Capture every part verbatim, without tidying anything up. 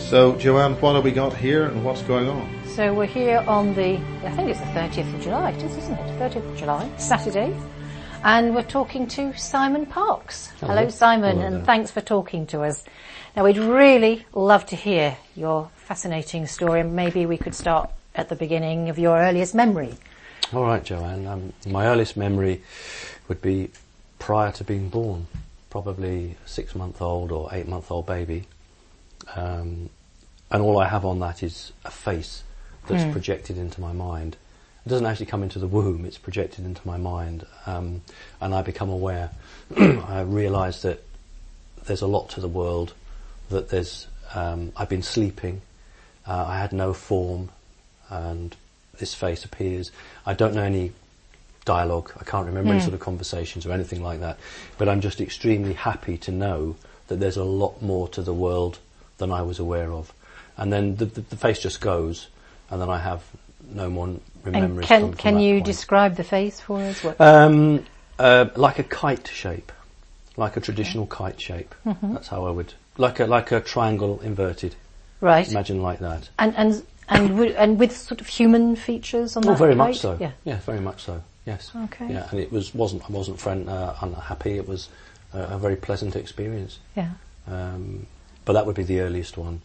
So, Joanne, what have we got here and what's going on? So we're here on the, I think it's the thirtieth of July, it is, isn't it? thirtieth of July, Saturday. And we're talking to Simon Parkes. Hello, Hello Simon, Hello, and there. Thanks for talking to us. Now, we'd really love to hear your fascinating story, and maybe we could start at the beginning of your earliest memory. All right, Joanne. Um, my earliest memory would be prior to being born, probably a six-month-old or eight-month-old baby. Um, and all I have on that is a face that's mm. projected into my mind. It doesn't actually come into the womb, it's projected into my mind. Um, and I become aware. I realise that there's a lot to the world, that there's, um, I've been sleeping, uh, I had no form, and this face appears. I don't know any dialogue, I can't remember mm. any sort of conversations or anything like that, but I'm just extremely happy to know that there's a lot more to the world than I was aware of. And then the, the, the face just goes, and then I have no more remembrance. And can, from, from can you point. describe the face for us? What? Um, uh, like a kite shape, like a traditional okay. kite shape. Mm-hmm. That's how I would, like a like a triangle inverted. Right. Imagine like that. And and and, w- and with sort of human features on oh, that. very kite? much so. Yeah. yeah, very much so. Yes. Okay. Yeah, and it was wasn't I wasn't friend, uh, unhappy. It was a, a very pleasant experience. Yeah. Um, but that would be the earliest one.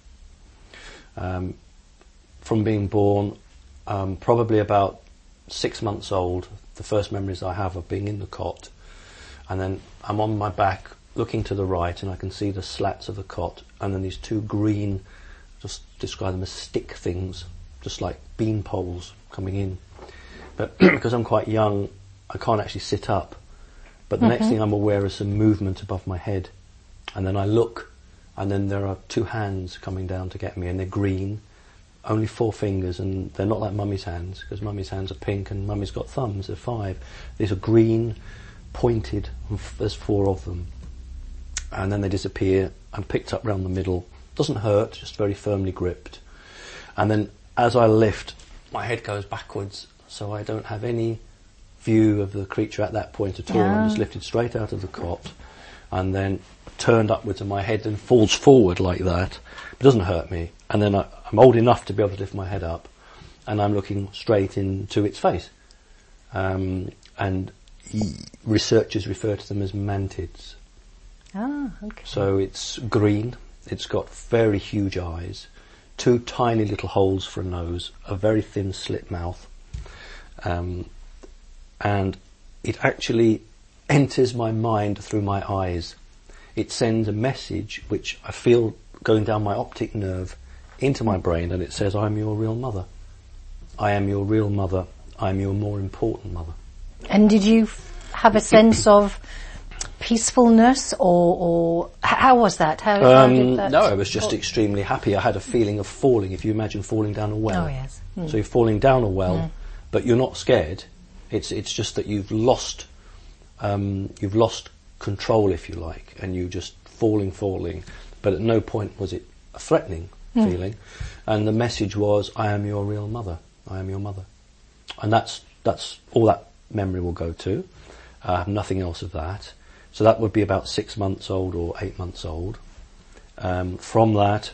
Um, from being born, um, probably about six months old, the first memories I have of being in the cot, and then I'm on my back looking to the right, and I can see the slats of the cot, and then these two green, just describe them as stick things, just like bean poles coming in. But because I'm quite young, I can't actually sit up. But the mm-hmm. next thing I'm aware is some movement above my head, and then I look, and then there are two hands coming down to get me, and they're green, only four fingers, and they're not like Mummy's hands, because Mummy's hands are pink and Mummy's got thumbs, they're five. These are green, pointed, and f- there's four of them. And then they disappear. I'm picked up round the middle. Doesn't hurt, just very firmly gripped. And then as I lift, my head goes backwards, so I don't have any view of the creature at that point at all. Yeah. I'm just lifted straight out of the cot, and then turned upwards, and my head then falls forward like that. It doesn't hurt me. And then I, I'm old enough to be able to lift my head up, and I'm looking straight into its face. Um, and e- researchers refer to them as mantids. Ah, okay. So it's green, it's got very huge eyes, two tiny little holes for a nose, a very thin slit mouth, um, and it actually enters my mind through my eyes. It sends a message which I feel going down my optic nerve into my brain, and it says, I'm your real mother. I am your real mother. I am your more important mother. And did you f- have a sense of peacefulness, or, or how was that? How, how um, did that? No, I was just extremely happy. I had a feeling of falling, if you imagine falling down a well. Oh, yes. Mm. So you're falling down a well, Mm. but you're not scared. It's it's just that you've lost um, you've lost control, if you like, and you just falling, falling. But at no point was it a threatening mm. feeling. And the message was, I am your real mother. I am your mother. And that's that's all that memory will go to. I have nothing else of that. So that would be about six months old or eight months old. Um, from that,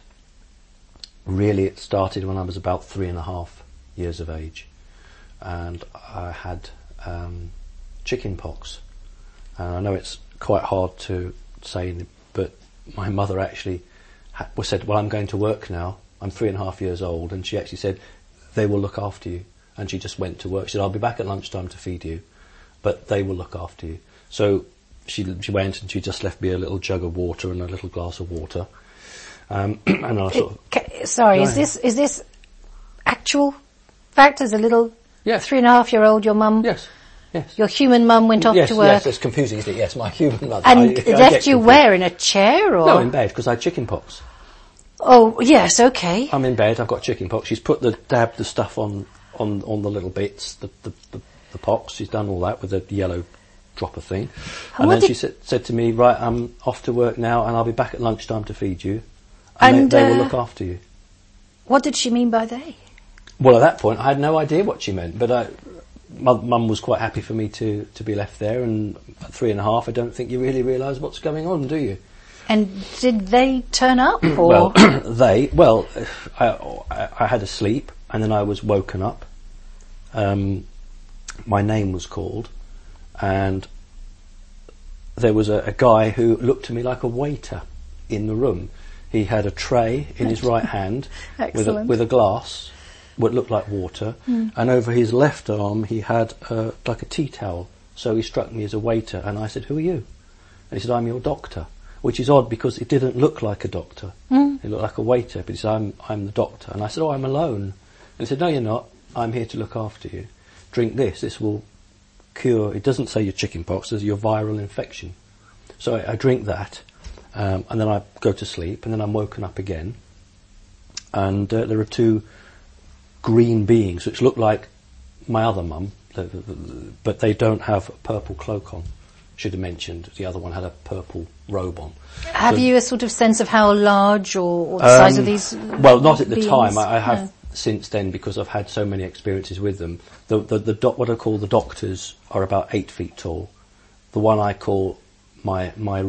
really it started when I was about three and a half years of age. And I had um, chicken pox. And I know it's quite hard to say, but my mother actually ha- said, well, I'm going to work now. I'm three and a half years old. And she actually said, they will look after you. And she just went to work. She said, I'll be back at lunchtime to feed you, but they will look after you. So she she went and she just left me a little jug of water and a little glass of water. Um, and I sort of... Ca- sorry, is this is this actual fact? As a little yes. three and a half year old, your mum... Yes. Yes. Your human mum went off yes, to work. Yes, it's confusing, isn't it? Yes, my human mother. And I, left I get you confused. where, in a chair or? No, in bed, because I had chicken pox. Oh, yes, okay. I'm in bed, I've got chicken pox. She's put the, dabbed the stuff on, on, on the little bits, the, the, the, the pox. She's done all that with the yellow dropper thing. And, and then she said, said to me, right, I'm off to work now and I'll be back at lunchtime to feed you. And, and they, they uh, will look after you. What did she mean by they? Well, at that point, I had no idea what she meant, but I... Mum was quite happy for me to, to be left there, and at three and a half, I don't think you really realise what's going on, do you? And did they turn up? Or? Well, they, well, I, I had a sleep and then I was woken up. Um, my name was called and there was a, a guy who looked to me like a waiter in the room. He had a tray in his right hand with a, with a glass, what looked like water, mm. and over his left arm he had uh, like a tea towel. So he struck me as a waiter and I said, "Who are you?" And he said, "I'm your doctor," which is odd because it didn't look like a doctor. Mm. It looked like a waiter, but he said, I'm, I'm the doctor. And I said, "Oh, I'm alone." And he said, "No, you're not. I'm here to look after you. Drink this. This will cure," it doesn't say your chicken pox, it says your viral infection. So I, I drink that, um, and then I go to sleep, and then I'm woken up again. And uh, there are two green beings, which look like my other mum, but they don't have a purple cloak on. Should have mentioned the other one had a purple robe on. Have so, you a sort of sense of how large or, or the um, size of these? Well, not at the beings? time. I, I have no. since then because I've had so many experiences with them. The the, the doc, what I call the doctors are about eight feet tall. The one I call my my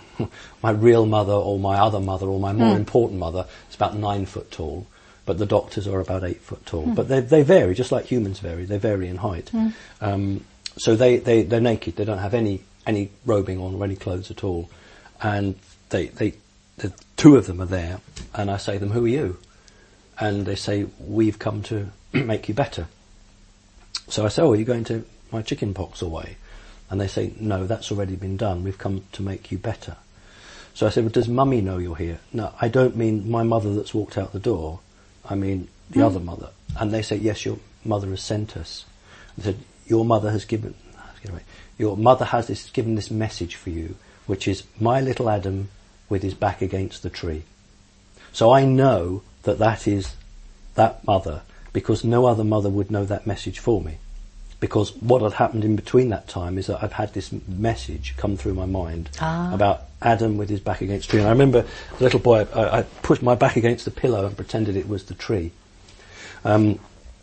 my real mother or my other mother or my more mm. important mother is about nine foot tall. But the doctors are about eight foot tall. Mm. But they they vary, just like humans vary. They vary in height. Mm. Um, so they, they, they're naked. They don't have any, any robing on or any clothes at all. And they, they, the two of them are there. And I say to them, "Who are you?" And they say, "We've come to make you better." So I say, "Oh, are you going to my chicken pox away?" And they say, "No, that's already been done. We've come to make you better." So I said, "Well, does Mummy know you're here?" No, I don't mean my mother that's walked out the door. I mean the mm. other mother. And they say, "Yes, your mother has sent us." I said, "Your mother has given, your mother has this, given this message for you, which is my little Adam with his back against the tree." So I know that that is that mother because no other mother would know that message for me. Because what had happened in between that time is that I've had this message come through my mind ah. about Adam with his back against the tree. And I remember the little boy, I, I pushed my back against the pillow and pretended it was the tree. Um,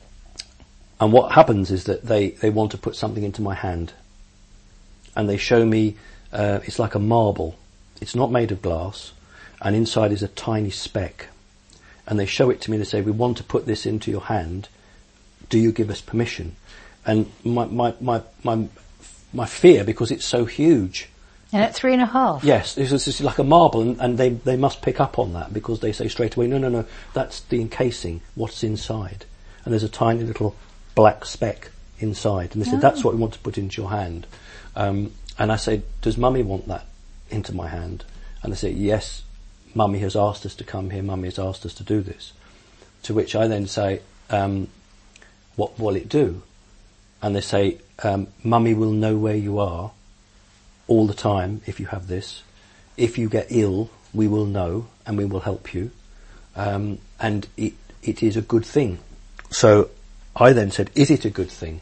and what happens is that they, they want to put something into my hand. And they show me, uh, it's like a marble. It's not made of glass. And inside is a tiny speck. And they show it to me and they say, "We want to put this into your hand. Do you give us permission?" And my, my, my, my, my fear, because it's so huge. And at three and a half? Yes, it's, it's like a marble, and, and they, they must pick up on that, because they say straight away, "No, no, no, that's the encasing, what's inside." And there's a tiny little black speck inside. And they said, oh. "That's what we want to put into your hand." Um, and I say, "Does Mummy want that into my hand?" And they say, "Yes, Mummy has asked us to come here, Mummy has asked us to do this." To which I then say, um, "What will it do?" And they say, um, "Mummy will know where you are all the time if you have this. If you get ill, we will know and we will help you. Um, and it, it is a good thing." So I then said, "Is it a good thing?"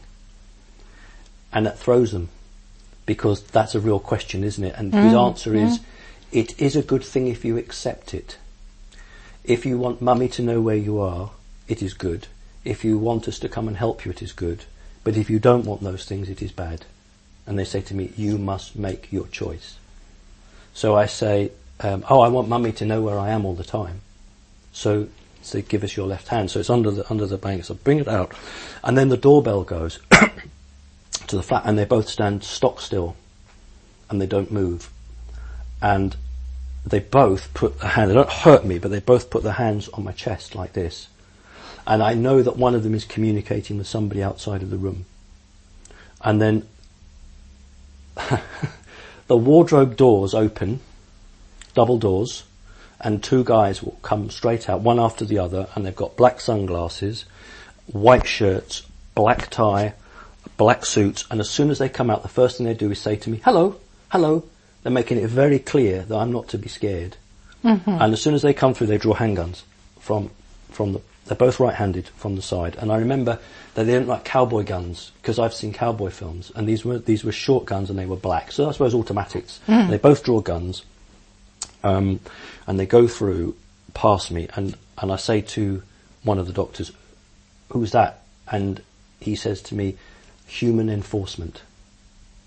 And that throws them, because that's a real question, isn't it? And mm, his answer mm. is, it is a good thing if you accept it. If you want Mummy to know where you are, it is good. If you want us to come and help you, it is good. But if you don't want those things, it is bad. And they say to me, "You must make your choice." So I say, um, "Oh, I want Mummy to know where I am all the time. So, so give us your left hand." So it's under the under the blanket. So bring it out, and then the doorbell goes to the flat, and they both stand stock still, and they don't move, and they both put a hand. They don't hurt me, but they both put their hands on my chest like this. And I know that one of them is communicating with somebody outside of the room. And then the wardrobe doors open, double doors, and two guys will come straight out, one after the other, and they've got black sunglasses, white shirts, black tie, black suits, and as soon as they come out, the first thing they do is say to me, "Hello, hello." They're making it very clear that I'm not to be scared. Mm-hmm. And as soon as they come through, they draw handguns from from the... They're both right-handed from the side. And I remember that they didn't like cowboy guns, because I've seen cowboy films, and these were these were short guns and they were black. So I suppose automatics. Mm. They both draw guns, um, and they go through past me, and, and I say to one of the doctors, "Who's that?" And he says to me, "Human enforcement."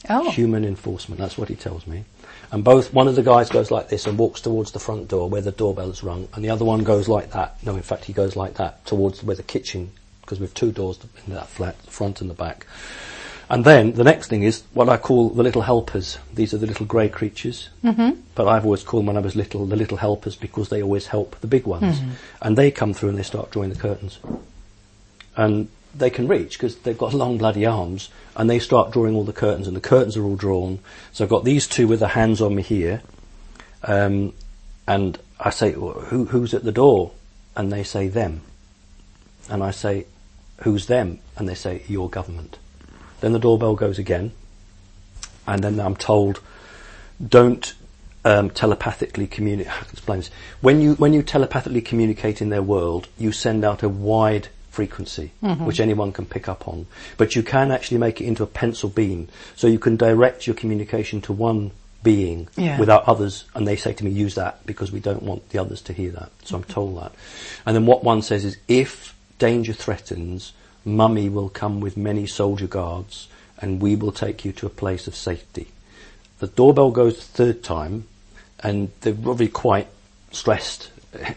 Oh. Human enforcement, that's what he tells me. And both, one of the guys goes like this and walks towards the front door where the doorbell is rung, and the other one goes like that. No, in fact, he goes like that towards where the kitchen, because we have two doors in that flat, the front and the back. And then the next thing is what I call the little helpers. These are the little grey creatures. Mm-hmm. But I've always called them when I was little the little helpers because they always help the big ones. Mm-hmm. And they come through and they start drawing the curtains. And they can reach because they've got long bloody arms, and they start drawing all the curtains, and the curtains are all drawn. So I've got these two with their hands on me here, um, and I say, Who, who's at the door? And they say, them. And I say, who's them? And they say, your government. Then the doorbell goes again, and then I'm told, don't um, telepathically communicate. How can I explain this? When you, when you telepathically communicate in their world, you send out a wide frequency, mm-hmm. which anyone can pick up on. But you can actually make it into a pencil beam, so you can direct your communication to one being yeah. without others, and they say to me, use that because we don't want the others to hear that. So I'm told that. And then what one says is, if danger threatens, Mummy will come with many soldier guards and we will take you to a place of safety. The doorbell goes the third time, and they're probably quite stressed.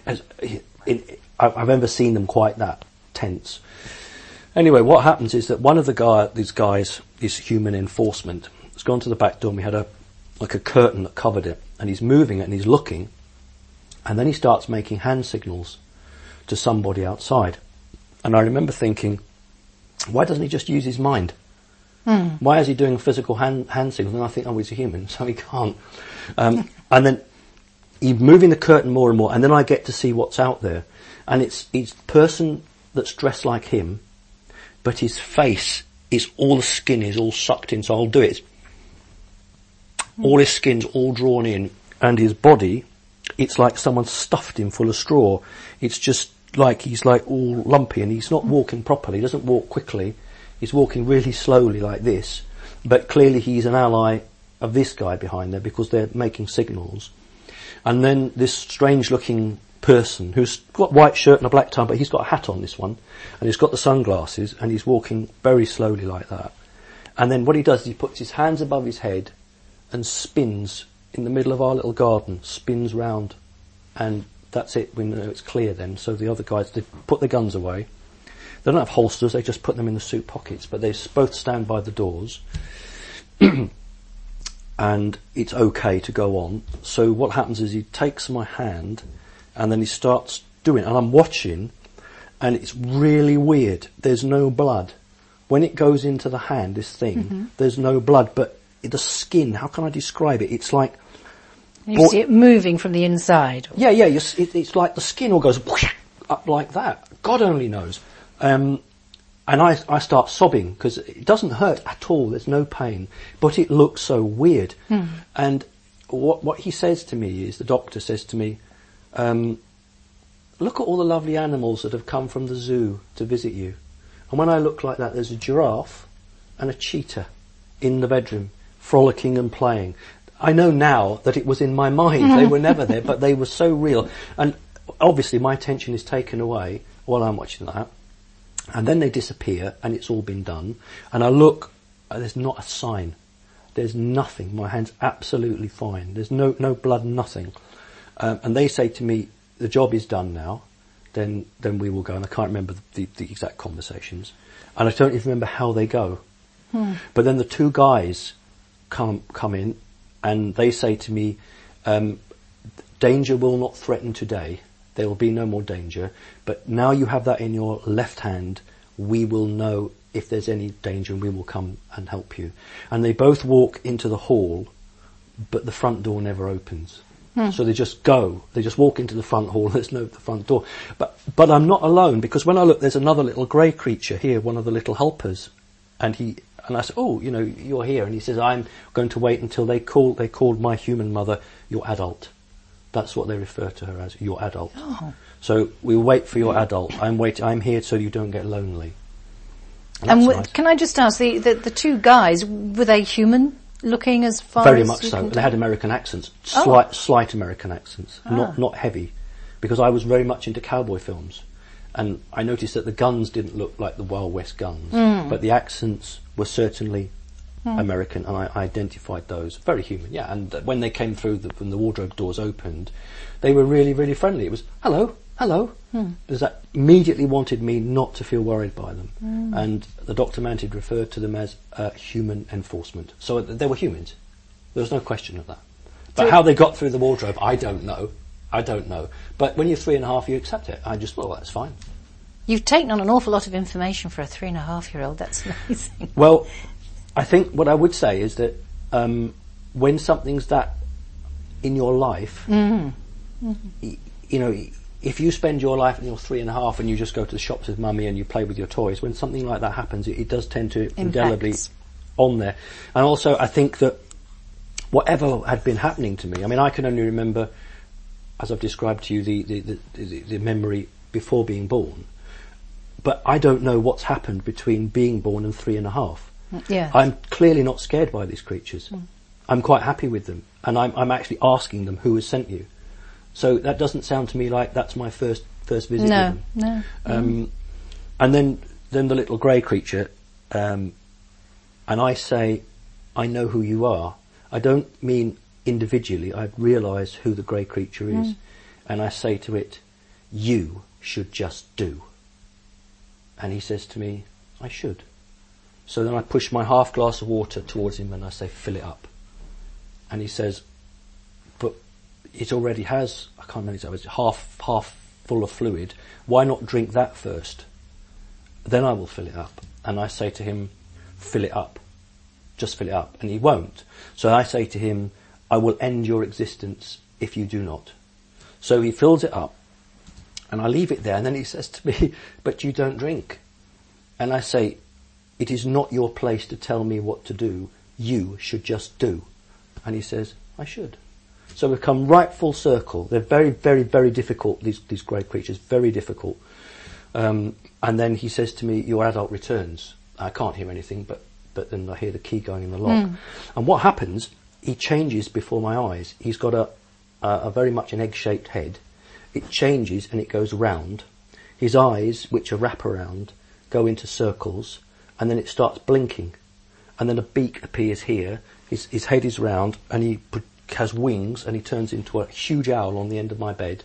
I've never seen them quite that tense. Anyway, what happens is that one of the guy, these guys, is human enforcement. Has gone to the back door, and we had a like a curtain that covered it, and he's moving it and he's looking, and then he starts making hand signals to somebody outside. And I remember thinking, why doesn't he just use his mind? Mm. Why is he doing physical hand, hand signals? And I think, oh, he's a human, so he can't. Um, and then he's moving the curtain more and more, and then I get to see what's out there. And it's it's the person that's dressed like him, but his face is, all the skin is all sucked in, so I'll do it. Mm. All his skin's all drawn in, and his body, it's like someone stuffed him full of straw. It's just like he's like all lumpy, and he's not walking properly. He doesn't walk quickly. He's walking really slowly like this, but clearly he's an ally of this guy behind there because they're making signals. And then this strange looking person who's got a white shirt and a black tie, but he's got a hat on, this one, and he's got the sunglasses, and he's walking very slowly like that. And then what he does is he puts his hands above his head and spins in the middle of our little garden, spins round, and that's it. We know it's clear then. So the other guys, they put their guns away. They don't have holsters, they just put them in the suit pockets, but they both stand by the doors. And it's okay to go on. So what happens is he takes my hand and then he starts doing it, and I'm watching, and it's really weird. There's no blood. When it goes into the hand, this thing, mm-hmm. there's no blood, but the skin, how can I describe it? It's like... You bo- see it moving from the inside. Yeah, yeah, you, it, it's like the skin all goes whoosh, up like that. God only knows. Um, and I, I start sobbing because it doesn't hurt at all. There's no pain, but it looks so weird. Mm. And what what he says to me is, the doctor says to me, um, look at all the lovely animals that have come from the zoo to visit you. And when I look like that, there's a giraffe and a cheetah in the bedroom, frolicking and playing. I know now that it was in my mind. They were never there, but they were so real. And obviously my attention is taken away while I'm watching that. And then they disappear, and it's all been done. And I look, and there's not a sign. There's nothing. My hand's absolutely fine. There's no no blood, nothing. Um, and they say to me, the job is done now. Then then we will go. And I can't remember the, the, the exact conversations. And I don't even remember how they go. Hmm. But then the two guys come come in, and they say to me, um, danger will not threaten today. There will be no more danger. But now you have that in your left hand, we will know if there's any danger, and we will come and help you. And they both walk into the hall, but the front door never opens. Hmm. So they just go. They just walk into the front hall. There's no the front door. But but I'm not alone, because when I look, there's another little grey creature here, one of the little helpers. And he and I said, oh, you know, you're here. And he says, I'm going to wait until they call. They called my human mother your adult. That's what they refer to her as, your adult. Oh. So we'll wait for your adult. I'm wait. I'm here so you don't get lonely. And, and w- nice. Can I just ask, the, the the two guys, were they human looking as far Very as much you so. can They tell? had American accents, slight, oh. slight American accents, ah. not not heavy, because I was very much into cowboy films, and I noticed that the guns didn't look like the Wild West guns, mm. but the accents were certainly Hmm. American, and I identified those. Very human, yeah. And uh, when they came through, the, when the wardrobe doors opened, they were really, really friendly. It was, hello, hello. Hmm. Because that immediately wanted me not to feel worried by them. Hmm. And the Doctor Mantid referred to them as uh, human enforcement. So uh, they were humans. There was no question of that. But so how they got through the wardrobe, I don't know. I don't know. But when you're three and a half, you accept it. I just, well, that's fine. You've taken on an awful lot of information for a three and a half year old. That's amazing. Well, I think what I would say is that um, when something's that in your life, mm-hmm. Mm-hmm. y- you know, if you spend your life and you're three and a half and you just go to the shops with mummy and you play with your toys, when something like that happens, it, it does tend to Impacts. indelibly on there. And also, I think that whatever had been happening to me, I mean, I can only remember, as I've described to you, the, the, the, the, the memory before being born. But I don't know what's happened between being born and three and a half. Yeah. I'm clearly not scared by these creatures. Mm. I'm quite happy with them. And I'm, I'm actually asking them who has sent you. So that doesn't sound to me like that's my first first visit no, with them. No, um, mm. And then, then the little grey creature, um, and I say, I know who you are. I don't mean individually. I realise who the grey creature is. Mm. And I say to it, you should just do. And he says to me, I should. So then I push my half glass of water towards him and I say, fill it up. And he says, but it already has, I can't remember exactly, it's half, half full of fluid. Why not drink that first? Then I will fill it up. And I say to him, fill it up. Just fill it up. And he won't. So I say to him, I will end your existence if you do not. So he fills it up. And I leave it there, and then he says to me, but you don't drink. And I say, it is not your place to tell me what to do. You should just do. And he says, I should. So we've come right full circle. They're very, very, very difficult, these, these grey creatures, very difficult. Um, and then he says to me, your adult returns. I can't hear anything, but, but then I hear the key going in the lock. Mm. And what happens, he changes before my eyes. He's got a, a, a very much an egg-shaped head. It changes and it goes round. His eyes, which are wraparound, go into circles, and then it starts blinking. And then a beak appears here. His, his head is round, and he has wings, and he turns into a huge owl on the end of my bed.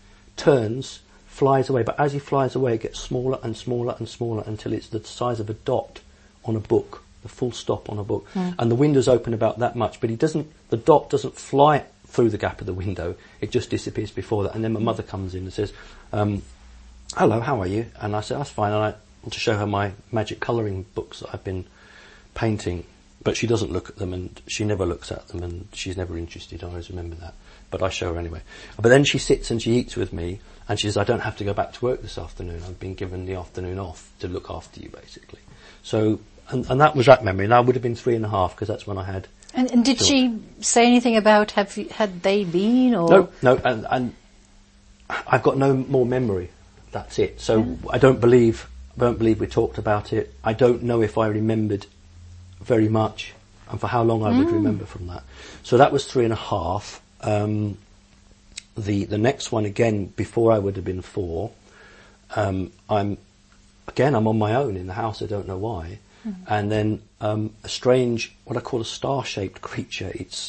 Turns, flies away, but as he flies away, it gets smaller and smaller and smaller until it's the size of a dot on a book, the full stop on a book. Mm. And the window's open about that much, but he doesn't. The dot doesn't fly through the gap of the window, it just disappears before that. And then my mother comes in and says, um, hello, how are you? And I said, that's fine. And I want to show her my magic colouring books that I've been painting. But she doesn't look at them, and she never looks at them, and she's never interested. I always remember that. But I show her anyway. But then she sits and she eats with me, and she says, I don't have to go back to work this afternoon. I've been given the afternoon off to look after you, basically. So, and, and that was that memory. And I would have been three and a half, because that's when I had... And, and did she say anything about have you, had they been or? No, no, and, and I've got no more memory. That's it. So yeah. I don't believe, I don't believe we talked about it. I don't know if I remembered very much, and for how long I would mm. remember from that. So that was three and a half. Um, the the next one again before I would have been four. Um, I'm again I'm on my own in the house. I don't know why. And then um, a strange, what I call a star-shaped creature. It's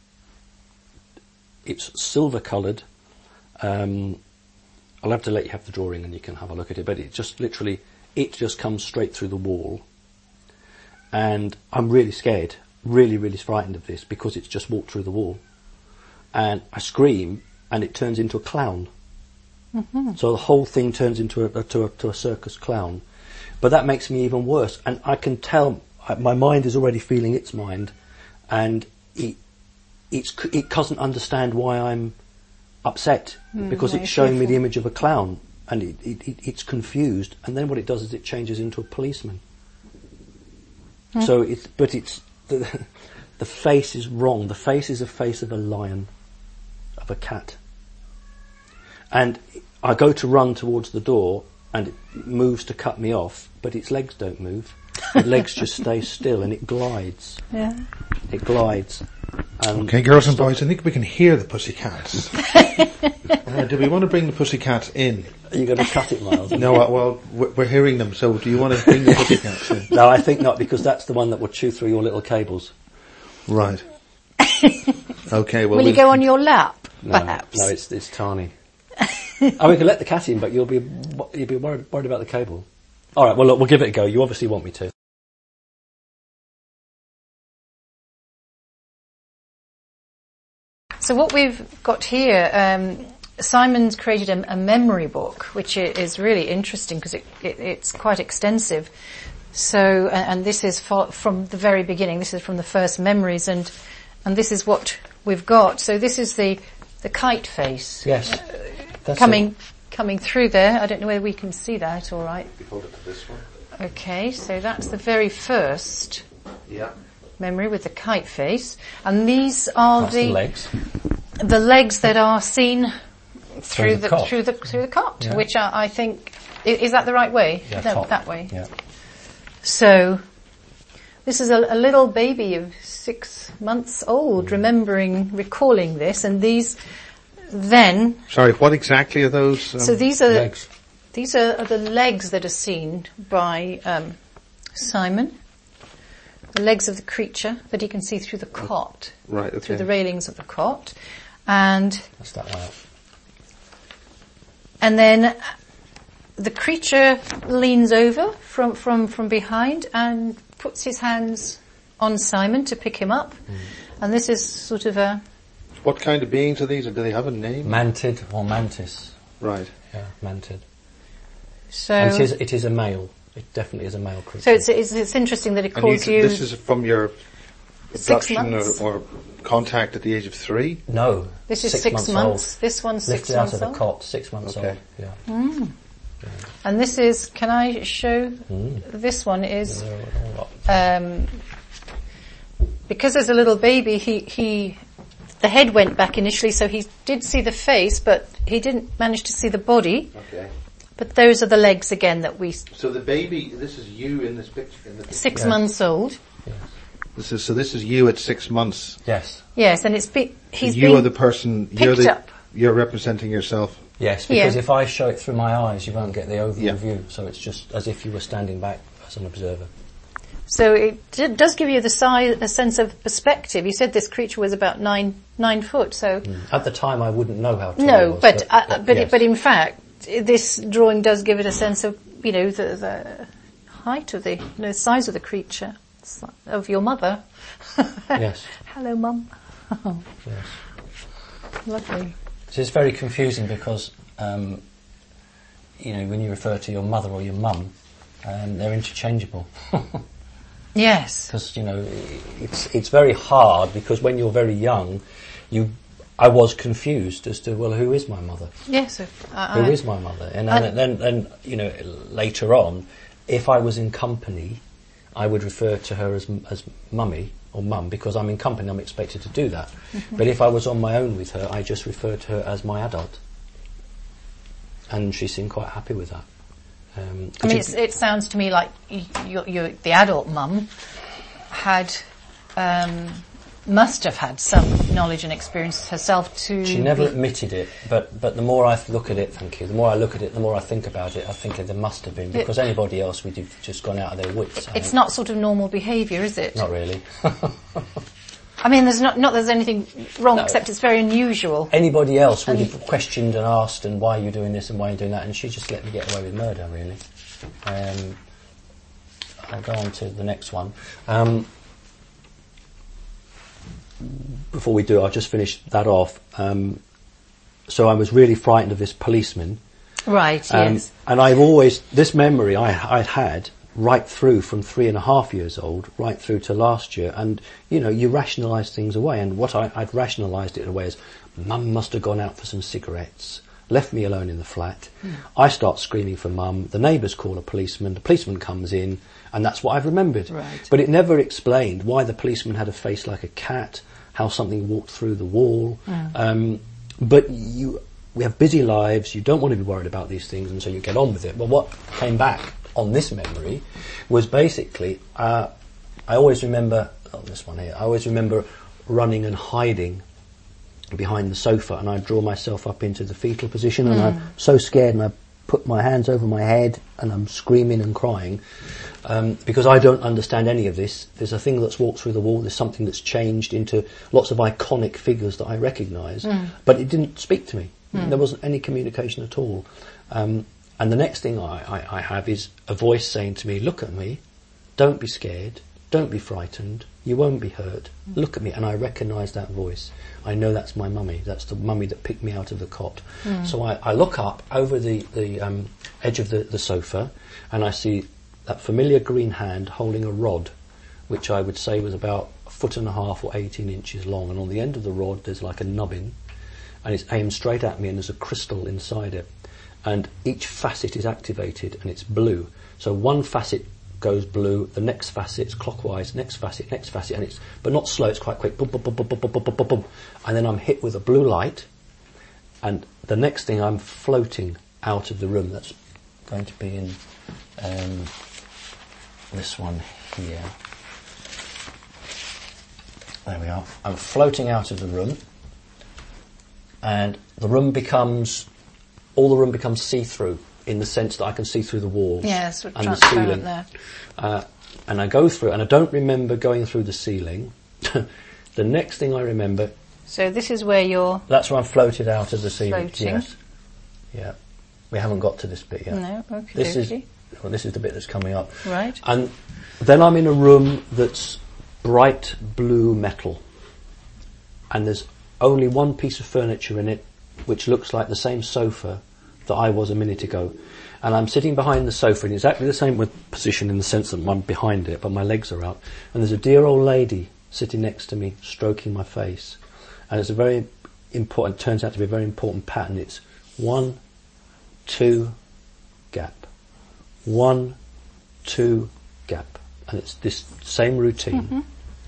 it's silver-coloured. Um, I'll have to let you have the drawing and you can have a look at it. But it just literally, it just comes straight through the wall. And I'm really scared, really, really frightened of this because it's just walked through the wall. And I scream, and it turns into a clown. Mm-hmm. So the whole thing turns into a, to a to a circus clown. But that makes me even worse, and I can tell my mind is already feeling its mind, and it it's, it doesn't understand why I'm upset mm, because it's showing fearful. me the image of a clown, and it, it, it, it's confused. And then what it does is it changes into a policeman. Mm. So it's but it's the, the face is wrong. The face is a face of a lion, of a cat, and I go to run towards the door. And it moves to cut me off, but its legs don't move. Its legs just stay still, and it glides. Yeah. It glides. And okay, girls and boys, I think we can hear the pussycats. uh, do we want to bring the pussycats in? Are you going to cut it, Miles? No, uh, well, we're we're hearing them, so do you want to bring the pussycats in? No, I think not, because that's the one that will chew through your little cables. Right. Okay, well... Will you we'll go on your lap, No, perhaps? no, it's it's tiny. Oh, we can let the cat in, but you'll be you'll be worried, worried about the cable. All right, well, look, we'll give it a go. You obviously want me to. So what we've got here, um, Simon's created a, a memory book, which is really interesting because it, it, it's quite extensive. So, and, and this is for, from the very beginning. This is from the first memories, and and this is what we've got. So this is the the kite face. Yes, that's coming it. coming through there. I don't know whether we can see that. All right. You hold it to this one. Okay, so that's the very first Yeah. memory with the kite face, and these are That's the the legs. the legs that are seen through, the the, cot. through the through the cot, Yeah. which are, I think i- is that the right way? Yeah, no, top. that way. Yeah. So this is a, a little baby of six months old, remembering, recalling this, and these then. Sorry, what exactly are those? Um, So these are Legs. these are, are the legs that are seen by um, Simon. The legs of the creature that he can see through the cot, Right, okay. through the railings of the cot, and That's that way up. and then the creature leans over from from from behind and puts his hands on Simon to pick him up, Mm. and this is sort of a What kind of beings are these, or do they have a name? Mantid or mantis. Right. Yeah, mantid. so. And it is, it is a male. It definitely is a male creature. So it's, it's it's interesting that it And calls you, you, this is from your six abduction or, months. or contact at the age of three? No. This is six, six, months, months. old. This one's six Lifted out months of the old. cot, six months Okay. old. Yeah. And this is. Can I show? Mm. This one is. They're all up. Um, because as a little baby, he, he, the head went back initially, so he did see the face, but he didn't manage to see the body. Okay. But those are the legs again that we, So the baby, this is you in this picture. In the picture. six Yes. months old. Yes. This is, so this is you at six months. Yes. Yes, and it's be, he's you been are the person, you're picked the, up. you're representing yourself. Yes, because Yeah. if I show it through my eyes, you won't get the overall Yeah. view. So it's just as if you were standing back as an observer. So it d- does give you the size, a sense of perspective. You said this creature was about nine, nine foot, so. At the time, I wouldn't know how tall it No, was, but, uh, but, but, yes. but in fact, this drawing does give it a sense of, you know, the, the height of the, the size of the creature, of your mother. Yes. Hello, Mum. Yes. Lovely. So it's very confusing because, um, you know, when you refer to your mother or your mum, um, they're interchangeable. Yes. Because, you know, it's it's very hard because when you're very young, you, I was confused as to, well, who is my mother? Yes. Uh, Who I- is my mother? And I- then, then, then, you know, later on, if I was in company, I would refer to her as as mummy or mum because I'm in company. I'm expected to do that. Mm-hmm. But if I was on my own with her, I just referred to her as my adult, and she seemed quite happy with that. Um, I mean, she- it's, it sounds to me like you, you, you, the adult mum had, um, must have had some knowledge and experience herself to. She never be- admitted it, but but the more I look at it, thank you, the more I look at it, the more I think about it, I think there must have been, because anybody else would have just gone out of their wits. I It's think. not sort of normal behaviour, is it? Not really. I mean, there's not, not there's anything wrong, No. except it's very unusual. Anybody else would And- have questioned and asked, and why are you doing this and why are you doing that, and she just let me get away with murder, really. Um, I'll go on to the next one. Um, before we do, I'll just finish that off. Um, so I was really frightened of this policeman. Right, Um, yes. And I've always, this memory I, I'd had right through from three and a half years old, right through to last year. And, you know, you rationalise things away. And what I, I'd rationalised it away as, Mum must have gone out for some cigarettes, left me alone in the flat. Mm. I start screaming for Mum. The neighbours call a policeman. The policeman comes in. And that's what I've remembered. Right. But it never explained why the policeman had a face like a cat, how something walked through the wall. Mm. Um, but you... We have busy lives, you don't want to be worried about these things, and so you get on with it. But what came back on this memory was basically, uh, I always remember, oh, this one here, I always remember running and hiding behind the sofa, and I draw myself up into the fetal position, and mm. I'm so scared, and I put my hands over my head, and I'm screaming and crying, um, because I don't understand any of this. There's a thing that's walked through the wall, there's something that's changed into lots of iconic figures that I recognise, mm. but it didn't speak to me. Mm. There wasn't any communication at all. Um, and the next thing I, I, I have is a voice saying to me, look at me, don't be scared, don't be frightened, you won't be hurt, mm. look at me. And I recognise that voice. I know that's my mummy. That's the mummy that picked me out of the cot. Mm. So I, I look up over the, the um, edge of the, the sofa, and I see that familiar green hand holding a rod, which I would say was about a foot and a half or eighteen inches long. And on the end of the rod, there's like a nubbin, and it's aimed straight at me, and there's a crystal inside it. And each facet is activated, and it's blue. So one facet goes blue, the next facet's clockwise, next facet, next facet, and it's, but not slow, it's quite quick, boom, boom, boom, boom, boom, boom, boom, boom, boom. And then I'm hit with a blue light, and the next thing I'm floating out of the room. That's going to be in um, this one here. There we are. I'm floating out of the room, and the room becomes, all the room becomes see-through, in the sense that I can see through the walls yes, and the ceiling. There. Uh, and I go through, and I don't remember going through the ceiling. The next thing I remember... So this is where you're... That's where I'm floated out of the ceiling. Floating. Yes. Yeah. We haven't got to this bit yet. No, okay. This okay. is, well, this is the bit that's coming up. Right. And then I'm in a room that's bright blue metal. And there's only one piece of furniture in it, which looks like the same sofa that I was a minute ago. And I'm sitting behind the sofa in exactly the same position, in the sense that I'm behind it, but my legs are up. And there's a dear old lady sitting next to me, stroking my face. And it's a very important, turns out to be a very important pattern. It's one, two, gap. One, two, gap. And it's this same routine. Mm-hmm.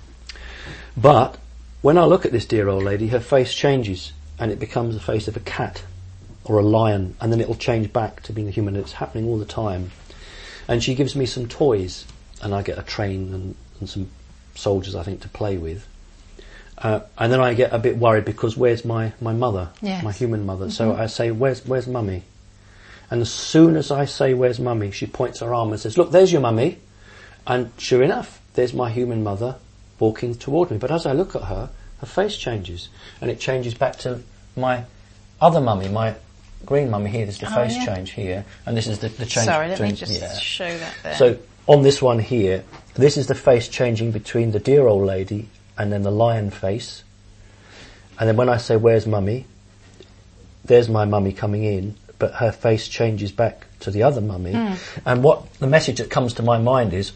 But when I look at this dear old lady, her face changes, and it becomes the face of a cat or a lion, and then it'll change back to being a human. It's happening all the time. And she gives me some toys, and I get a train and, and some soldiers, I think, to play with. Uh, and then I get a bit worried, because where's my, my mother, yes. my human mother? Mm-hmm. So I say, where's where's mummy? And as soon as I say, where's mummy, she points her arm and says, look, there's your mummy. And sure enough, there's my human mother walking toward me. But as I look at her, her face changes, and it changes back to my other mummy, my green mummy here. There's the oh, face yeah. change here, and this is the, the change. Sorry, let between, me just yeah. show that there. So on this one here, this is the face changing between the dear old lady and then the lion face. And then when I say, where's mummy, there's my mummy coming in, but her face changes back to the other mummy. Mm. And what the message that comes to my mind is,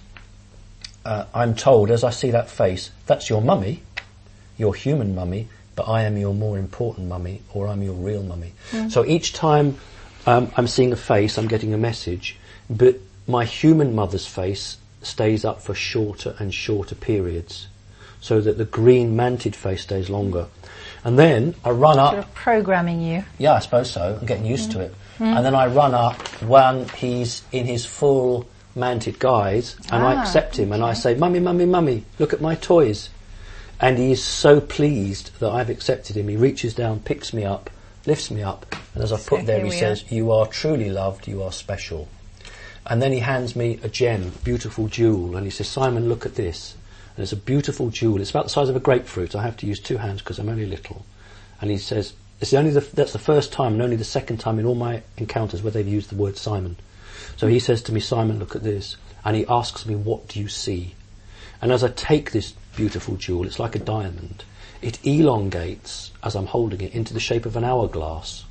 uh, I'm told, as I see that face, that's your mummy, your human mummy, but I am your more important mummy, or I'm your real mummy. Mm. So each time um, I'm seeing a face, I'm getting a message, but my human mother's face stays up for shorter and shorter periods, so that the green manted face stays longer. And then I run up... Sort of programming you. Yeah, I suppose so. I'm getting used mm. to it. Mm. And then I run up when he's in his full manted guise, and ah, I accept him, okay. and I say, mummy, mummy, mummy, look at my toys. And he is so pleased that I've accepted him. He reaches down, picks me up, lifts me up, and as I put so there, he says, are. you are truly loved, you are special. And then he hands me a gem, beautiful jewel, and he says, Simon, look at this. And it's a beautiful jewel. It's about the size of a grapefruit. I have to use two hands because I'm only little. And he says, it's the only the, that's the first time and only the second time in all my encounters where they've used the word Simon. So he says to me, Simon, look at this. And he asks me, what do you see? And as I take this beautiful jewel, it's like a diamond. It elongates, as I'm holding it, into the shape of an hourglass.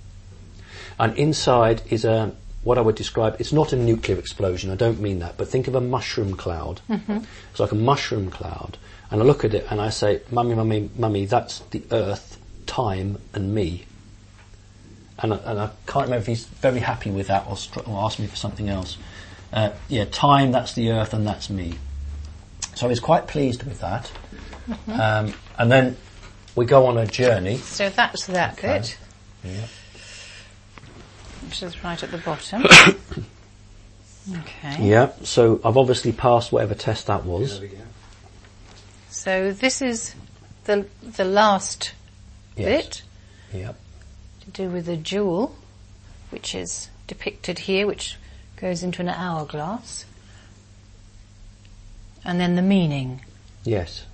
And inside is a, what I would describe, it's not a nuclear explosion, I don't mean that, but think of a mushroom cloud. Mm-hmm. It's like a mushroom cloud. And I look at it and I say, mummy, mummy, mummy, that's the earth, time and me. And I, and I can't remember if he's very happy with that or, str- or asked me for something else. Uh, yeah, time, that's the earth and that's me. So he's quite pleased with that. Mm-hmm. Um, and then we go on a journey. So that's that okay. bit. Yeah. Which is right at the bottom. Okay. Yeah, so I've obviously passed whatever test that was. So this is the the last yes. bit. Yep. To do with the jewel, which is depicted here, which goes into an hourglass. And then the meaning. Yes.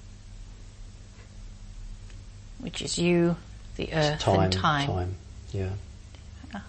Which is you, the earth, It's time, and time. Time, yeah. Ah.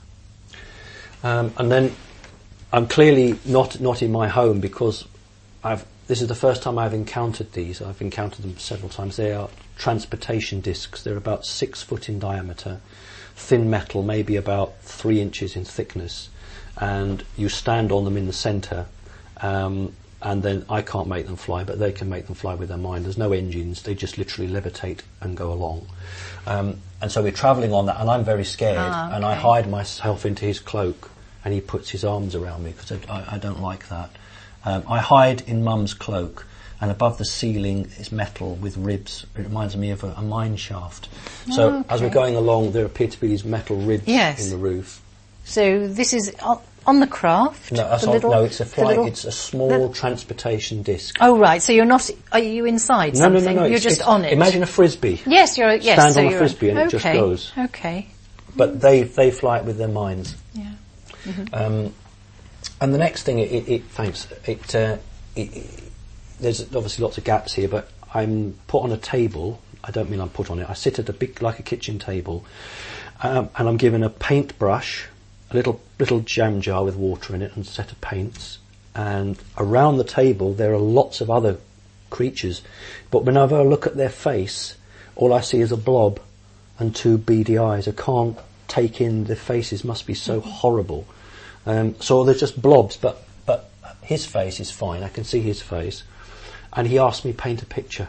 Um, and then I'm clearly not not in my home because I've. This is the first time I've encountered these. I've encountered them several times. They are transportation discs. They're about six foot in diameter, thin metal, maybe about three inches in thickness, and you stand on them in the centre. Um, and then I can't make them fly, but they can make them fly with their mind. There's no engines. They just literally levitate and go along. Um, and so we're travelling on that, and I'm very scared, ah, okay. and I hide myself into his cloak, and he puts his arms around me because I, I don't like that. Um, I hide in Mum's cloak, and above the ceiling is metal with ribs. It reminds me of a, a mine shaft. So okay. as we're going along, there appear to be these metal ribs yes. in the roof. So this is on the craft? No, that's the on, little, no, it's a flying. little, It's a small the, transportation disc. oh right, so you're not. Are you inside No, something? no, no, no. You're it's, just it's, on it. Imagine a frisbee. Yes, you're. Yes, Stand so on a you're frisbee and okay. it just goes. Okay. But they they fly it with their minds. Yeah. Mm-hmm. Um, and the next thing, it, it, it thanks. It, uh, it, it there's obviously lots of gaps here, but I'm put on a table. I don't mean I'm put on it. I sit at a big, like a kitchen table, um, and I'm given a paintbrush, a little little jam jar with water in it, and a set of paints. And around the table there are lots of other creatures, but whenever I look at their face, all I see is a blob and two beady eyes. I can't take in their faces. Must be so horrible. Um, so they're just blobs, but but his face is fine. I can see his face. And he asked me paint a picture.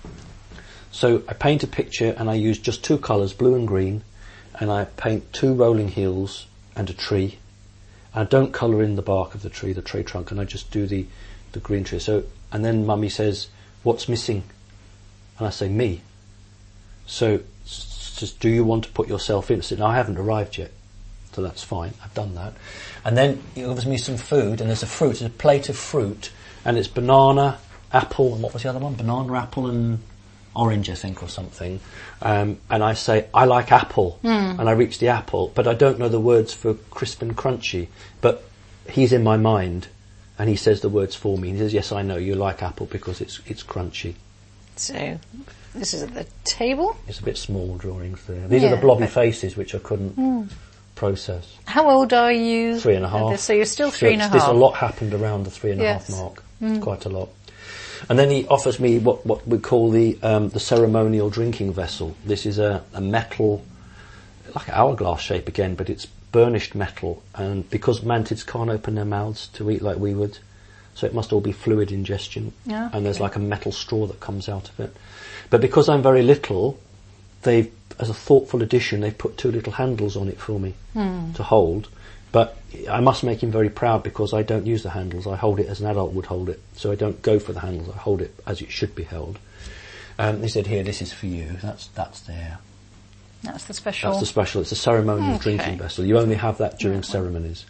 So I paint a picture, and I use just two colours, blue and green, and I paint two rolling hills and a tree. And I don't colour in the bark of the tree, the tree trunk, and I just do the, the green tree. So, and then Mummy says, "What's missing?" And I say, "Me." So, says, "Do you want to put yourself in?" I said, "No, I haven't arrived yet." So that's fine, I've done that. And then he gives me some food, and there's a fruit, there's a plate of fruit, and it's banana, apple, and what was the other one? Banana, apple, and orange, I think, or something. Um, and I say, "I like apple." Mm. And I reach the apple, but I don't know the words for crisp and crunchy. But he's in my mind, and he says the words for me. He says, "Yes, I know, you like apple because it's it's crunchy." So, this is at the table? It's a bit small drawings there. These yeah, are the blobby faces, which I couldn't mm. process. How old are you? Three and a half. So you're still three so and a half. There's a lot happened around the three and yes. a half mark. Mm. Quite a lot. And then he offers me what, what we call the um, the ceremonial drinking vessel. This is a, a metal, like an hourglass shape again, but it's burnished metal. And because mantids can't open their mouths to eat like we would, so it must all be fluid ingestion. Yeah, and there's okay. like a metal straw that comes out of it. But because I'm very little, they've, as a thoughtful addition, they've put two little handles on it for me mm. to hold. But I must make him very proud because I don't use the handles. I hold it as an adult would hold it. So I don't go for the handles. I hold it as it should be held. Um, he said, "Here, this is for you." That's that's there. That's the special. That's the special. It's a ceremonial okay. drinking vessel. You only have that during yeah. ceremonies.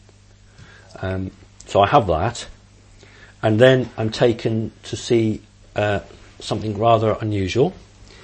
Um, so I have that. And then I'm taken to see uh, something rather unusual.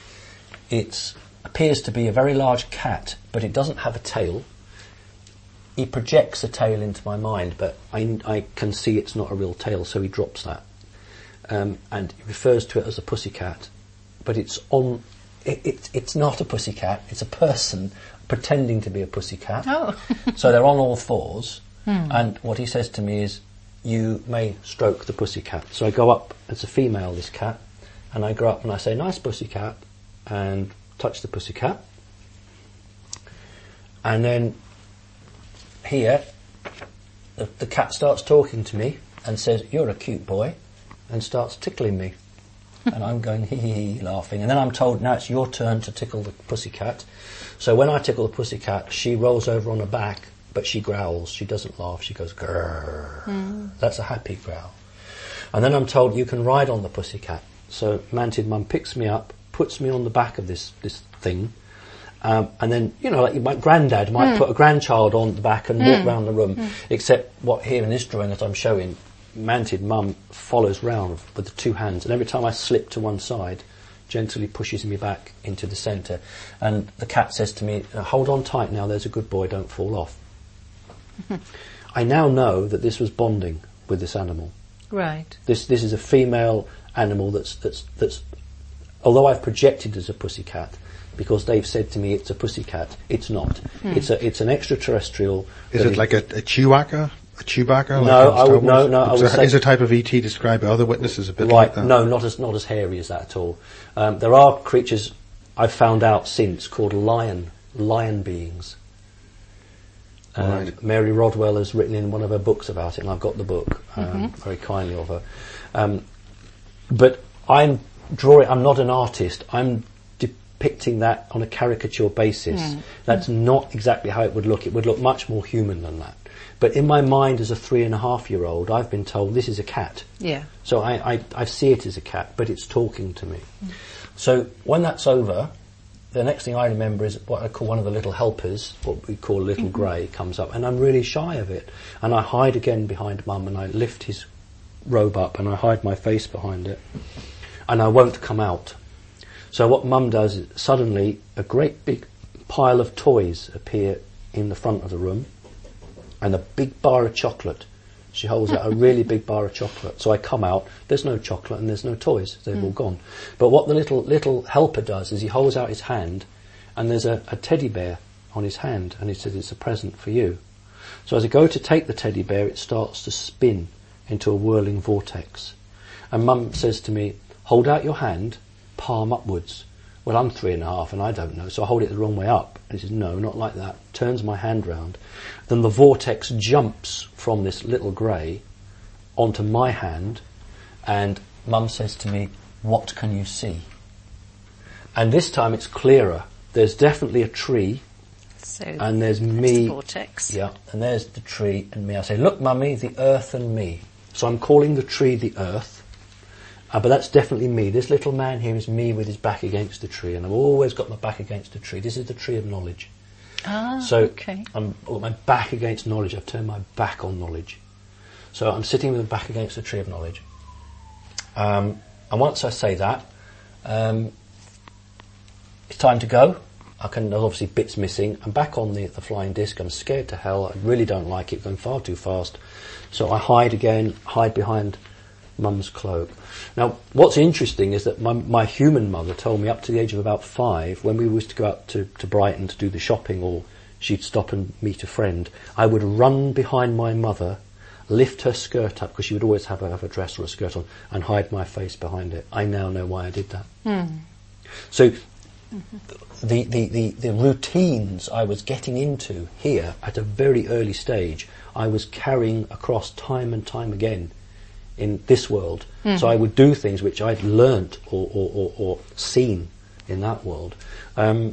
It appears to be a very large cat, but it doesn't have a tail. He projects a tail into my mind, but I, I can see it's not a real tail, so he drops that. Um, and he refers to it as a pussycat, but it's on. It, it, it's not a pussycat. It's a person pretending to be a pussycat. Oh. So they're on all fours, hmm. and what he says to me is, "You may stroke the pussycat." So I go up. It's a female, this cat, and I go up and I say, "Nice pussycat," and touch the pussycat, and then. Here, the, the cat starts talking to me and says, "You're a cute boy," and starts tickling me. And I'm going hee hee hee, laughing. And then I'm told, "Now it's your turn to tickle the pussycat." So when I tickle the pussycat, she rolls over on her back, but she growls. She doesn't laugh. She goes, grrr. Mm. That's a happy growl. And then I'm told, "You can ride on the pussycat." So Mantid Mum picks me up, puts me on the back of this, this thing, Um, and then, you know, like my granddad might mm. put a grandchild on the back and mm. walk round the room, mm. except what here in this drawing that I'm showing, Mantid Mum follows round with the two hands, and every time I slip to one side, gently pushes me back into the centre. And the cat says to me, hold on tight now, there's a good boy, don't fall off. I now know that this was bonding with this animal. Right. This this is a female animal that's that's that's. Although I've projected as a pussycat, because they've said to me it's a pussycat, it's not. Hmm. It's a it's an extraterrestrial. Is it like a, a Chewbacca? A Chewbacca? No, like I would no no. I would is, say, is a type of E T described by other witnesses a bit right, like that? No, not as not as hairy as that at all. Um, there are creatures I've found out since called lion lion beings. Um, right. Mary Rodwell has written in one of her books about it, and I've got the book um, mm-hmm. very kindly of her. Um, but I'm drawing. I'm not an artist. I'm depicting that on a caricature basis. Mm. That's mm. not exactly how it would look. It would look much more human than that. But in my mind, as a three and a half year old, I've been told this is a cat. Yeah. So I, I, I see it as a cat, but it's talking to me. Mm. So when that's over, the next thing I remember is what I call one of the little helpers, what we call Little mm-hmm. Grey, comes up, and I'm really shy of it. And I hide again behind Mum, and I lift his robe up, and I hide my face behind it, and I won't come out. So what Mum does is suddenly a great big pile of toys appear in the front of the room, and a big bar of chocolate. She holds out a really big bar of chocolate. So I come out, there's no chocolate and there's no toys. They've mm. all gone. But what the little little helper does is he holds out his hand, and there's a, a teddy bear on his hand, and he says, it's a present for you. So as I go to take the teddy bear, it starts to spin into a whirling vortex. And Mum says to me, hold out your hand, palm upwards. Well, I'm three and a half and I don't know, so I hold it the wrong way up. And he says, no, not like that. Turns my hand round. Then the vortex jumps from this Little Grey onto my hand, and Mum says to me, what can you see? And this time it's clearer. There's definitely a tree, so and there's me. The vortex. Yeah, and there's the tree and me. I say, look, Mummy, the earth and me. So I'm calling the tree the earth. Uh, but that's definitely me. This little man here is me with his back against the tree, and I've always got my back against the tree. This is the tree of knowledge. Ah, so okay. I'm got my back against knowledge. I've turned my back on knowledge. So I'm sitting with my back against the tree of knowledge. Um, and once I say that, um, it's time to go. I can, there's obviously bits missing. I'm back on the, the flying disc. I'm scared to hell. I really don't like it, going far too fast. So I hide again, hide behind Mum's cloak. Now, what's interesting is that my, my human mother told me up to the age of about five, when we used to go out to, to Brighton to do the shopping, or she'd stop and meet a friend, I would run behind my mother, lift her skirt up, because she would always have a, have a dress or a skirt on, and hide my face behind it. I now know why I did that. Mm. So mm-hmm. the, the, the, the routines I was getting into here at a very early stage, I was carrying across time and time again in this world. Mm-hmm. So I would do things which I'd learnt or, or, or, or seen in that world. Um,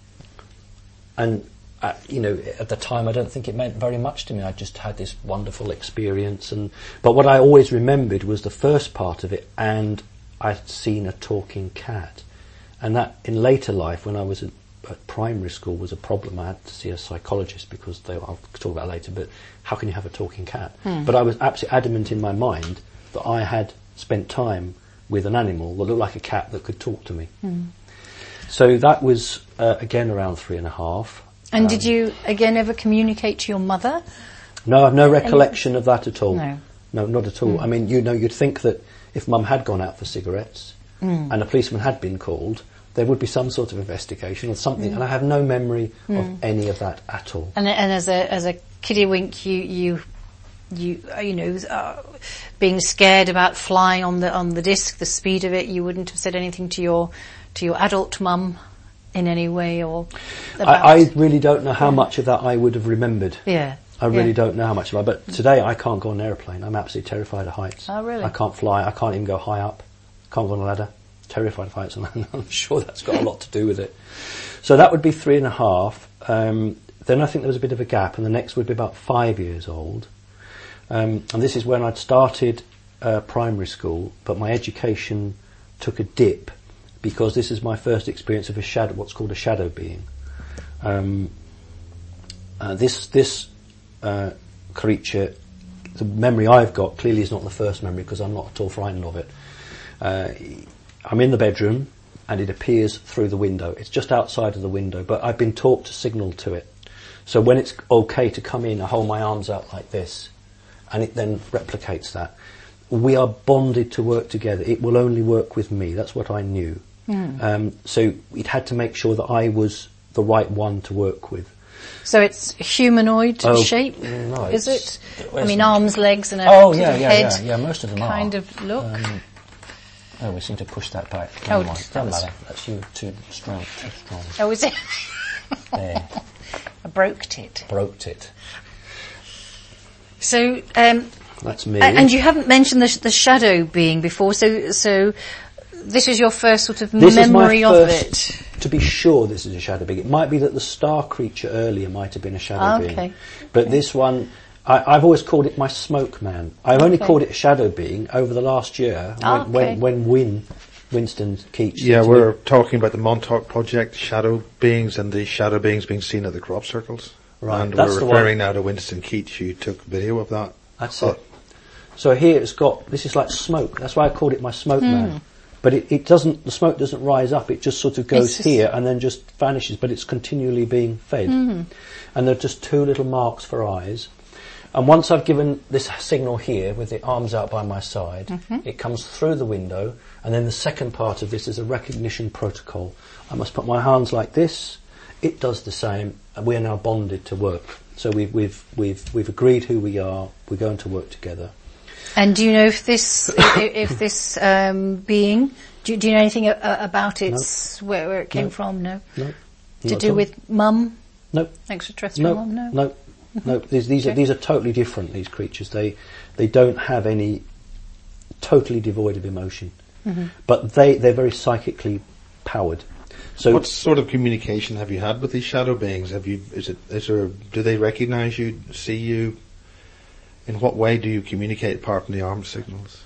and, uh, you know, at the time I don't think it meant very much to me. I just had this wonderful experience. And but what I always remembered was the first part of it, and I'd seen a talking cat. And that, in later life, when I was at, at primary school, was a problem. I had to see a psychologist because they, I'll talk about it later, but how can you have a talking cat? Mm. But I was absolutely adamant in my mind that I had spent time with an animal that looked like a cat that could talk to me. Mm. So that was, uh, again, around three and a half. And um, did you, again, ever communicate to your mother? No, I've no recollection of that at all. No. No, not at all. Mm. I mean, you know, you'd think that if Mum had gone out for cigarettes mm. and a policeman had been called, there would be some sort of investigation or something, mm. and I have no memory mm. of any of that at all. And, and as a as a kiddywink, you you you you know uh, being scared about flying on the on the disc, the speed of it, you wouldn't have said anything to your to your adult mum in any way, or about I, I really don't know how much of that I would have remembered. Yeah. I really yeah. don't know how much of that, but today I can't go on an aeroplane. I'm absolutely terrified of heights. Oh, really? I can't fly. I can't even go high up. Can't go on a ladder. Terrified of heights, and I'm sure that's got a lot to do with it. So that would be three and a half. Um, then I think there was a bit of a gap, and the next would be about five years old. Um, and this is when I'd started uh, primary school, but my education took a dip because this is my first experience of a shadow, what's called a shadow being. Um, uh, this this uh, creature, the memory I've got clearly is not the first memory because I'm not at all frightened of it. Uh, I'm in the bedroom, and it appears through the window. It's just outside of the window, but I've been taught to signal to it. So when it's okay to come in, I hold my arms out like this, and it then replicates that. We are bonded to work together. It will only work with me. That's what I knew. Mm. Um, so it had to make sure that I was the right one to work with. So it's humanoid oh, shape, no, is it? I mean, it? arms, legs, and a oh, yeah, yeah, head. Yeah, yeah, most of them kind are. Kind of look. Um, oh, we seem to push that back. Oh, that Don't matter. That's you too strong. Too strong. Oh, is it? There. I broked it. Broked it. So, um, that's me. And you haven't mentioned the, the shadow being before, so so this is your first sort of this memory is my of first, it. To be sure, this is a shadow being. It might be that the star creature earlier might have been a shadow ah, being, okay. but okay. this one, I, I've always called it my smoke man. I've only okay. called it a shadow being over the last year ah, when, okay. when when Win, Winston Keats. Yeah, we're me. talking about the Montauk Project, shadow beings, and the shadow beings being seen at the crop circles. Right, and that's we're the referring one. now to Winston Keats. You took video of that. That's oh. it. So here it's got, this is like smoke. That's why I called it my smoke mm. man. But it, it doesn't, the smoke doesn't rise up. It just sort of goes just here and then just vanishes, but it's continually being fed. Mm. And there are just two little marks for eyes. And once I've given this signal here with the arms out by my side, mm-hmm. it comes through the window. And then the second part of this is a recognition protocol. I must put my hands like this. It does the same. And we are now bonded to work. So we've, we've, we've, we've agreed who we are. We're going to work together. And do you know if this, if, if this um, being, do, do you know anything a, about its, no. where, where it came no. from? No. No. To do with mum? No. Extraterrestrial no. mum? No. No. Mm-hmm. No. These, these okay. are these are totally different. These creatures, they they don't have any, totally devoid of emotion, mm-hmm. but they they're very psychically powered. So, what sort of communication have you had with these shadow beings? Have you is it is there do they recognise you, see you? In what way do you communicate apart from the arm signals?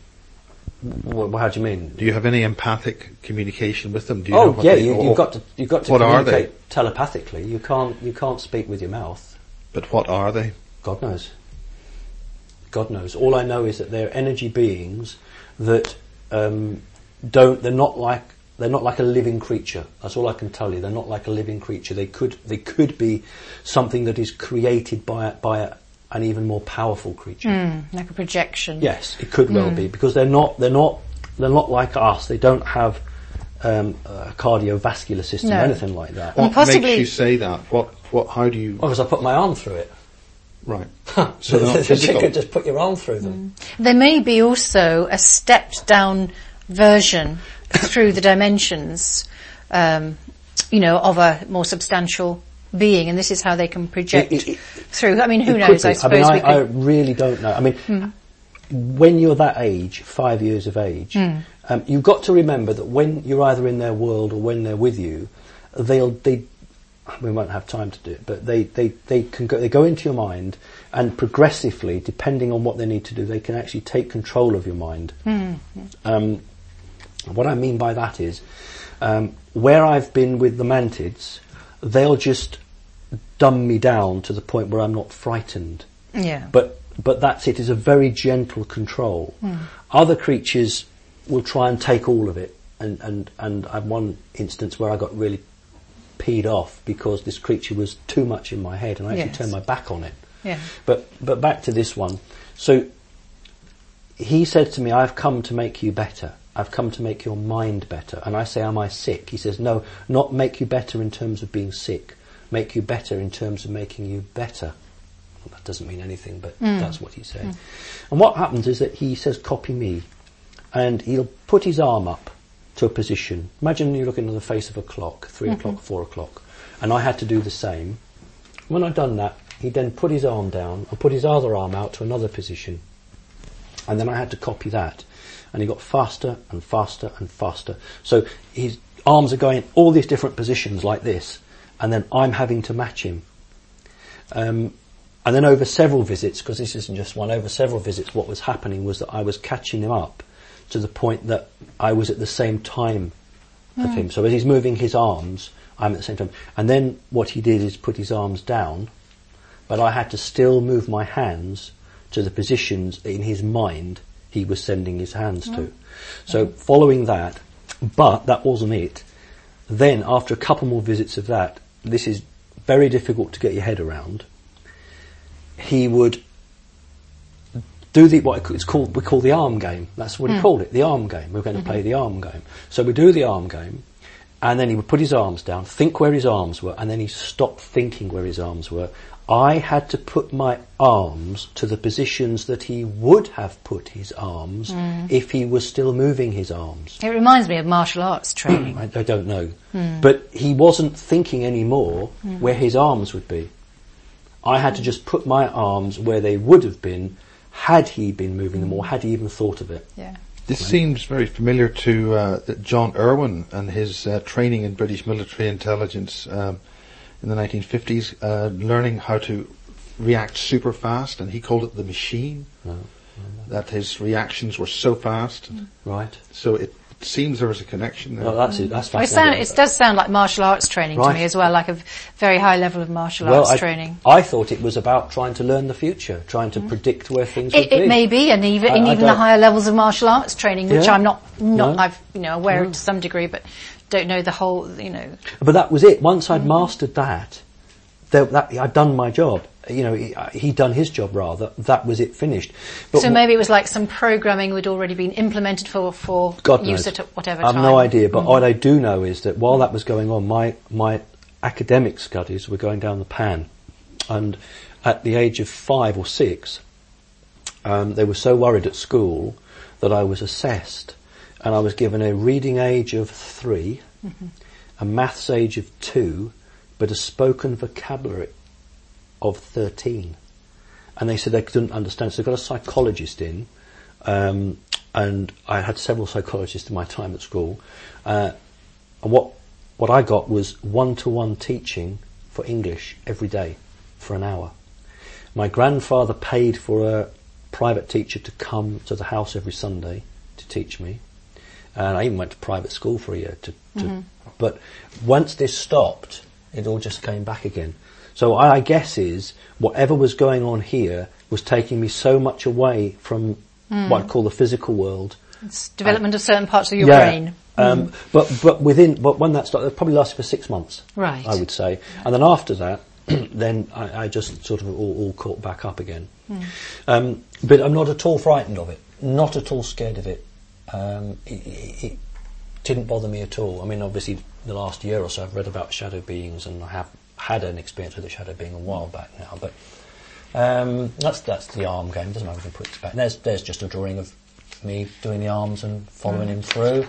Well, how do you mean? Do you have any empathic communication with them? Do you oh know what yeah, they, you, you've got to you've got to what communicate are they? telepathically. You can't you can't speak with your mouth. But what are they? God knows. God knows. All I know is that they're energy beings that um, don't. They're not like they're not like a living creature. That's all I can tell you. They're not like a living creature. They could they could be something that is created by by a, an even more powerful creature, mm, like a projection. Yes, it could mm. well be, because they're not they're not they're not like us. They don't have um, a cardiovascular system no. or anything like that. What possibly makes you say that? What what? How do you? Well, because I put my arm through it. Right. So you could just put your arm through them. Mm. There may be also a stepped down version through the dimensions, um, you know, of a more substantial being, and this is how they can project it, it, it, through. I mean, who knows? I suppose. I, mean, I, we I really don't know. I mean, mm. when you're that age, five years of age, mm. um, you've got to remember that when you're either in their world or when they're with you, they'll they. We won't have time to do it, but they, they, they can go, they go into your mind, and progressively, depending on what they need to do, they can actually take control of your mind. Mm-hmm. Um, what I mean by that is, um, where I've been with the mantids, they'll just dumb me down to the point where I'm not frightened. Yeah. But but that's it. It's a very gentle control. Mm. Other creatures will try and take all of it, and and and I have one instance where I got really peed off because this creature was too much in my head, and I actually yes. turned my back on it. Yeah. But but back to this one. So he said to me, "I've come to make you better. I've come to make your mind better." And I say, "Am I sick?" He says, "No, not make you better in terms of being sick. Make you better in terms of making you better." Well, that doesn't mean anything, but mm. that's what he said. Mm. And what happens is that he says, "Copy me," and he'll put his arm up to a position. Imagine you're looking at the face of a clock, three mm-hmm. o'clock, four o'clock, and I had to do the same. When I'd done that, he'd then put his arm down and put his other arm out to another position, and then I had to copy that, and he got faster and faster and faster. So his arms are going in all these different positions like this, and then I'm having to match him. Um, and then over several visits, because this isn't just one, over several visits, what was happening was that I was catching him up to the point that I was at the same time mm. of him. So as he's moving his arms, I'm at the same time. And then what he did is put his arms down, but I had to still move my hands to the positions in his mind he was sending his hands mm. to. So mm. following that, But that wasn't it. Then, after a couple more visits of that, this is very difficult to get your head around. He would do the what it's called we call the arm game. That's what mm. he called it, the arm game. We're going to mm-hmm. play the arm game. So we do the arm game, and then he would put his arms down, think where his arms were, and then he stopped thinking where his arms were. I had to put my arms to the positions that he would have put his arms mm. if he was still moving his arms. It reminds me of martial arts training. I, I don't know. Mm. But he wasn't thinking anymore mm. where his arms would be. I had to just put my arms where they would have been had he been moving them or had he even thought of it. Yeah. This right. seems very familiar to uh, John Irwin and his uh, training in British military intelligence um, in the nineteen fifties, uh, learning how to react super fast, and he called it the machine. Oh, oh, that his reactions were so fast. Mm. Right. So it seems there is a connection there. Well, that's it. That's well, it, sound, it does sound like martial arts training right. to me as well, like a very high level of martial well, arts I, training. I thought it was about trying to learn the future, trying to mm. predict where things it, would be. It may be, and even, I, in I even the higher levels of martial arts training, which yeah. I'm not, not, no. I've, you know, aware no. of to some degree, but don't know the whole, you know. But that was it. Once I'd mm. mastered that, that, that, I'd done my job. You know, he, he'd done his job rather. That was it finished. But so maybe it was like some programming had already been implemented for, for God use knows. at whatever I've time. I've no idea, but mm. what I do know is that while that was going on, my, my academic studies were going down the pan. And at the age of five or six, um, they were so worried at school that I was assessed. And I was given a reading age of three, mm-hmm. a maths age of two, but a spoken vocabulary of thirteen. And they said they couldn't understand. So they got a psychologist in, um, and I had several psychologists in my time at school. Uh, and what what I got was one-to-one teaching for English every day for an hour. My grandfather paid for a private teacher to come to the house every Sunday to teach me. And I even went to private school for a year. To, to mm-hmm. But once this stopped, it all just came back again. So I guess is whatever was going on here was taking me so much away from mm. what I call the physical world. It's development uh, of certain parts of your yeah, brain. Um, mm. But but within but when that started, it probably lasted for six months. Right. I would say, and then after that, then I, I just sort of all, all caught back up again. Mm. Um, but I'm not at all frightened of it. Not at all scared of it. Um, it, it, it didn't bother me at all. I mean, obviously, the last year or so, I've read about shadow beings, and I have had an experience with a shadow being a while back now, but um, that's that's the arm game. Doesn't matter if we put it back. There's there's just a drawing of me doing the arms and following mm. him through.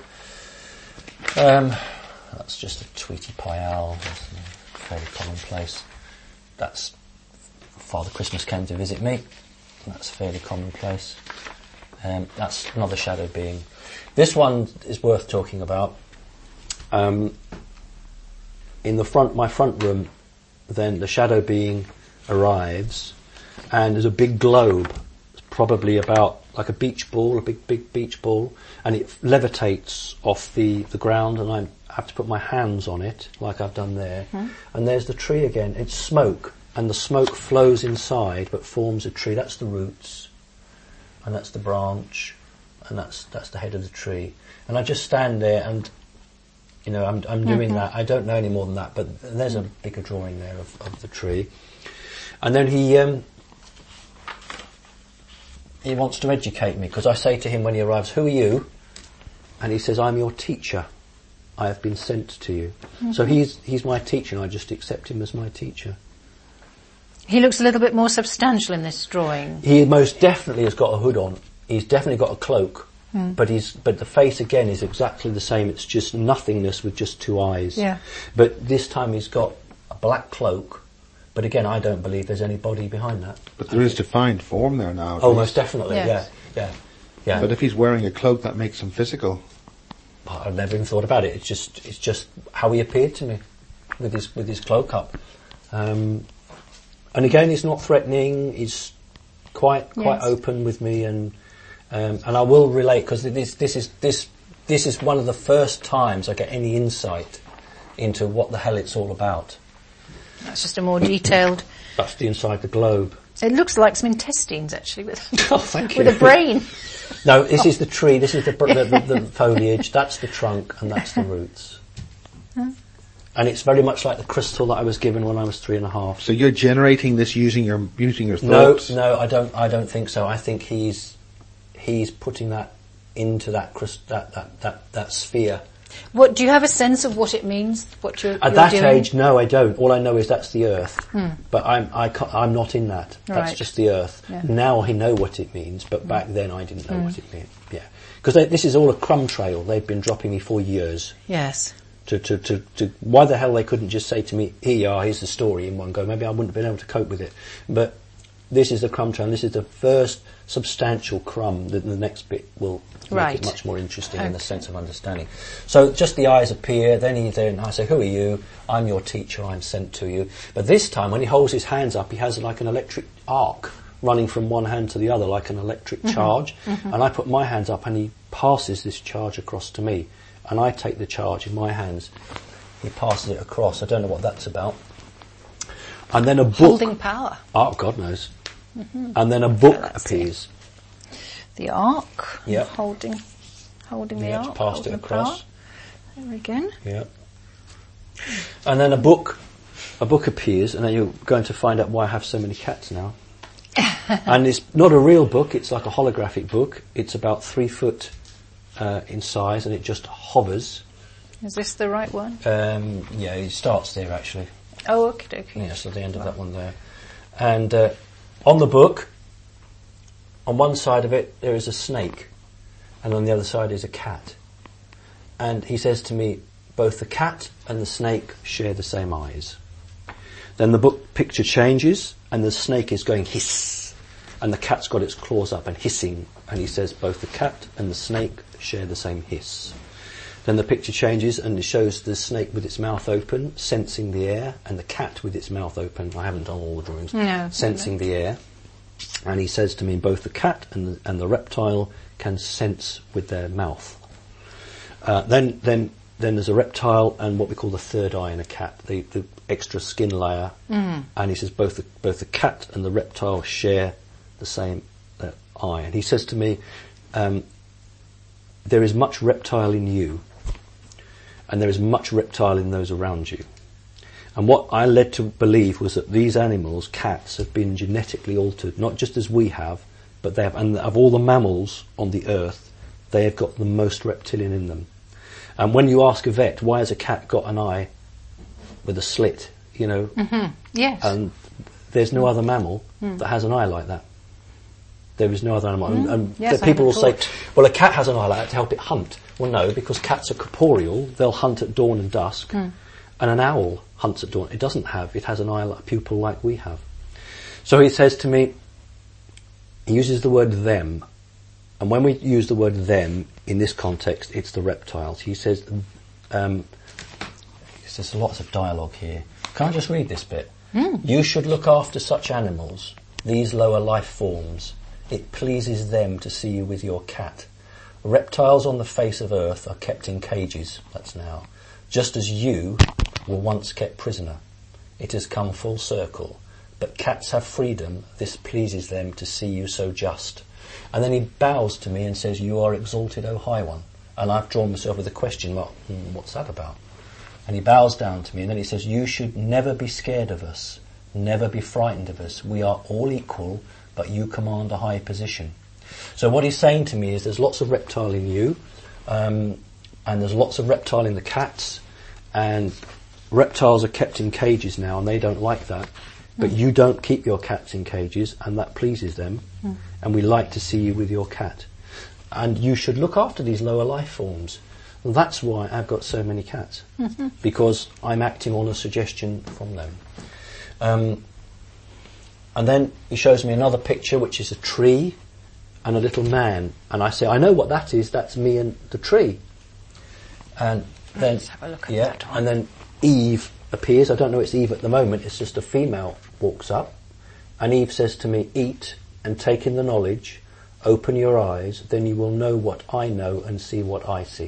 Um, that's just a Tweety Pie owl. That's fairly commonplace. That's Father Christmas came to visit me. That's fairly commonplace. Um, that's another shadow being. This one is worth talking about. Um, in the front, my front room, then the shadow being arrives, and there's a big globe. It's probably about like a beach ball, a big, big beach ball, and it levitates off the, the ground, and I have to put my hands on it, like I've done there. Mm. And there's the tree again. It's smoke, and the smoke flows inside, but forms a tree. That's the roots, and that's the branch, and that's that's the head of the tree. And I just stand there and. You know, I'm I'm doing mm-hmm. that. I don't know any more than that, but there's a bigger drawing there of, of the tree. And then he um, he wants to educate me, because I say to him when he arrives, "Who are you?" And he says, "I'm your teacher. I have been sent to you." Mm-hmm. So he's he's my teacher, and I just accept him as my teacher. He looks a little bit more substantial in this drawing. He most definitely has got a hood on. He's definitely got a cloak. Mm. But he's, but the face again is exactly the same. It's just nothingness with just two eyes. Yeah. But this time he's got a black cloak. But again, I don't believe there's any body behind that. But there is defined form there now. Oh, most definitely. Yes. Yeah, yeah, yeah. But if he's wearing a cloak, that makes him physical. Oh, I've never even thought about it. It's just, it's just how he appeared to me with his with his cloak up. Um, and again, he's not threatening. He's quite quite yes. open with me and. Um, and I will relate, because this, this is this this is one of the first times I get any insight into what the hell it's all about. That's just a more detailed. That's the inside the globe. It looks like some intestines, actually, with, oh, thank with you. a brain. No, this is the tree, this is the, the, the, the foliage, that's the trunk, and that's the roots. Huh? And it's very much like the crystal that I was given when I was three and a half. So you're generating this using your using your thoughts? No, no, I don't. I don't think so. I think he's he's putting that into that crystal, that, that that that sphere. What do you have a sense of what it means? What you're at you're that doing? age? No, I don't. All I know is that's the earth. Hmm. But I'm I can't, I'm not in that. That's Right. just the earth. Yeah. Now I know what it means, but back then I didn't know Hmm. what it meant. Yeah, because this is all a crumb trail. They've been dropping me for years. Yes. To, to, to, to, why the hell they couldn't just say to me, here you are, here's the story in one go. Maybe I wouldn't have been able to cope with it. But this is the crumb trail, and this is the first substantial crumb that the next bit will make Right. it much more interesting Okay. in the sense of understanding. So just the eyes appear, then he then I say, who are you? I'm your teacher, I'm sent to you. But this time when he holds his hands up, he has like an electric arc running from one hand to the other, like an electric Mm-hmm. charge. Mm-hmm. And I put my hands up and he passes this charge across to me. And I take the charge in my hands. He passes it across. I don't know what that's about. And then a book. Holding power. Oh, God knows. Mm-hmm. And then a book So let's appears. The arc. Yep. Holding, holding the Yeah, arc. it's passed holding it the power. across. There we go. Yeah. And then a book, a book appears, and then you're going to find out why I have so many cats now. And it's not a real book. It's like a holographic book. It's about three foot uh, in size, and it just hovers. Is this the right one? Um, yeah, it starts there actually. Oh, okie dokie. Yeah, so the end of that one there. And uh, on the book, on one side of it, there is a snake, and on the other side is a cat. And he says to me, both the cat and the snake share the same eyes. Then the book picture changes, and the snake is going hiss, and the cat's got its claws up and hissing, and he says both the cat and the snake share the same hiss. Then the picture changes and it shows the snake with its mouth open, sensing the air, and the cat with its mouth open. I haven't done all the drawings. No, sensing no. the air. And he says to me, both the cat and the, and the reptile can sense with their mouth. Uh, then, then, then there's a reptile and what we call the third eye in a cat, the, the extra skin layer. Mm. And he says both the, both the cat and the reptile share the same uh, eye. And he says to me, um, there is much reptile in you, and there is much reptile in those around you. And what I led to believe was that these animals, cats, have been genetically altered, not just as we have, but they have, and of all the mammals on the earth, they have got the most reptilian in them. And when you ask a vet, why has a cat got an eye with a slit, you know, Mm-hmm. Yes. and there's no other mammal mm. that has an eye like that. There is no other animal. Mm. And, and yes, the people will say, thought. well, a cat has an eye like that to help it hunt. Well, no, because cats are corporeal. They'll hunt at dawn and dusk. Mm. And an owl hunts at dawn. It doesn't have. It has an eye, like a pupil like we have. So he says to me, he uses the word them. And when we use the word them in this context, it's the reptiles. He says, um, there's lots of dialogue here. Can I just read this bit? Mm. You should look after such animals, these lower life forms. It pleases them to see you with your cat. Reptiles on the face of earth are kept in cages, that's now, just as you were once kept prisoner. It has come full circle. But cats have freedom. This pleases them to see you so just. And then he bows to me and says, you are exalted, O High One. And I've drawn myself with a question mark. Hmm, what's that about? And he bows down to me and then he says, you should never be scared of us. Never be frightened of us. We are all equal, but you command a high position. So what he's saying to me is there's lots of reptile in you, um, and there's lots of reptile in the cats, and reptiles are kept in cages now and they don't like that. But mm. you don't keep your cats in cages, and that pleases them, mm. and we like to see you with your cat. And you should look after these lower life forms. And that's why I've got so many cats, mm-hmm. because I'm acting on a suggestion from them. Um, and then he shows me another picture, which is a tree and a little man. And I say, I know what that is, that's me and the tree. And then, Let's have a look at yeah, that one. and then Eve appears. I don't know it's Eve at the moment, it's just a female walks up. And Eve says to me, eat and take in the knowledge, open your eyes, then you will know what I know and see what I see.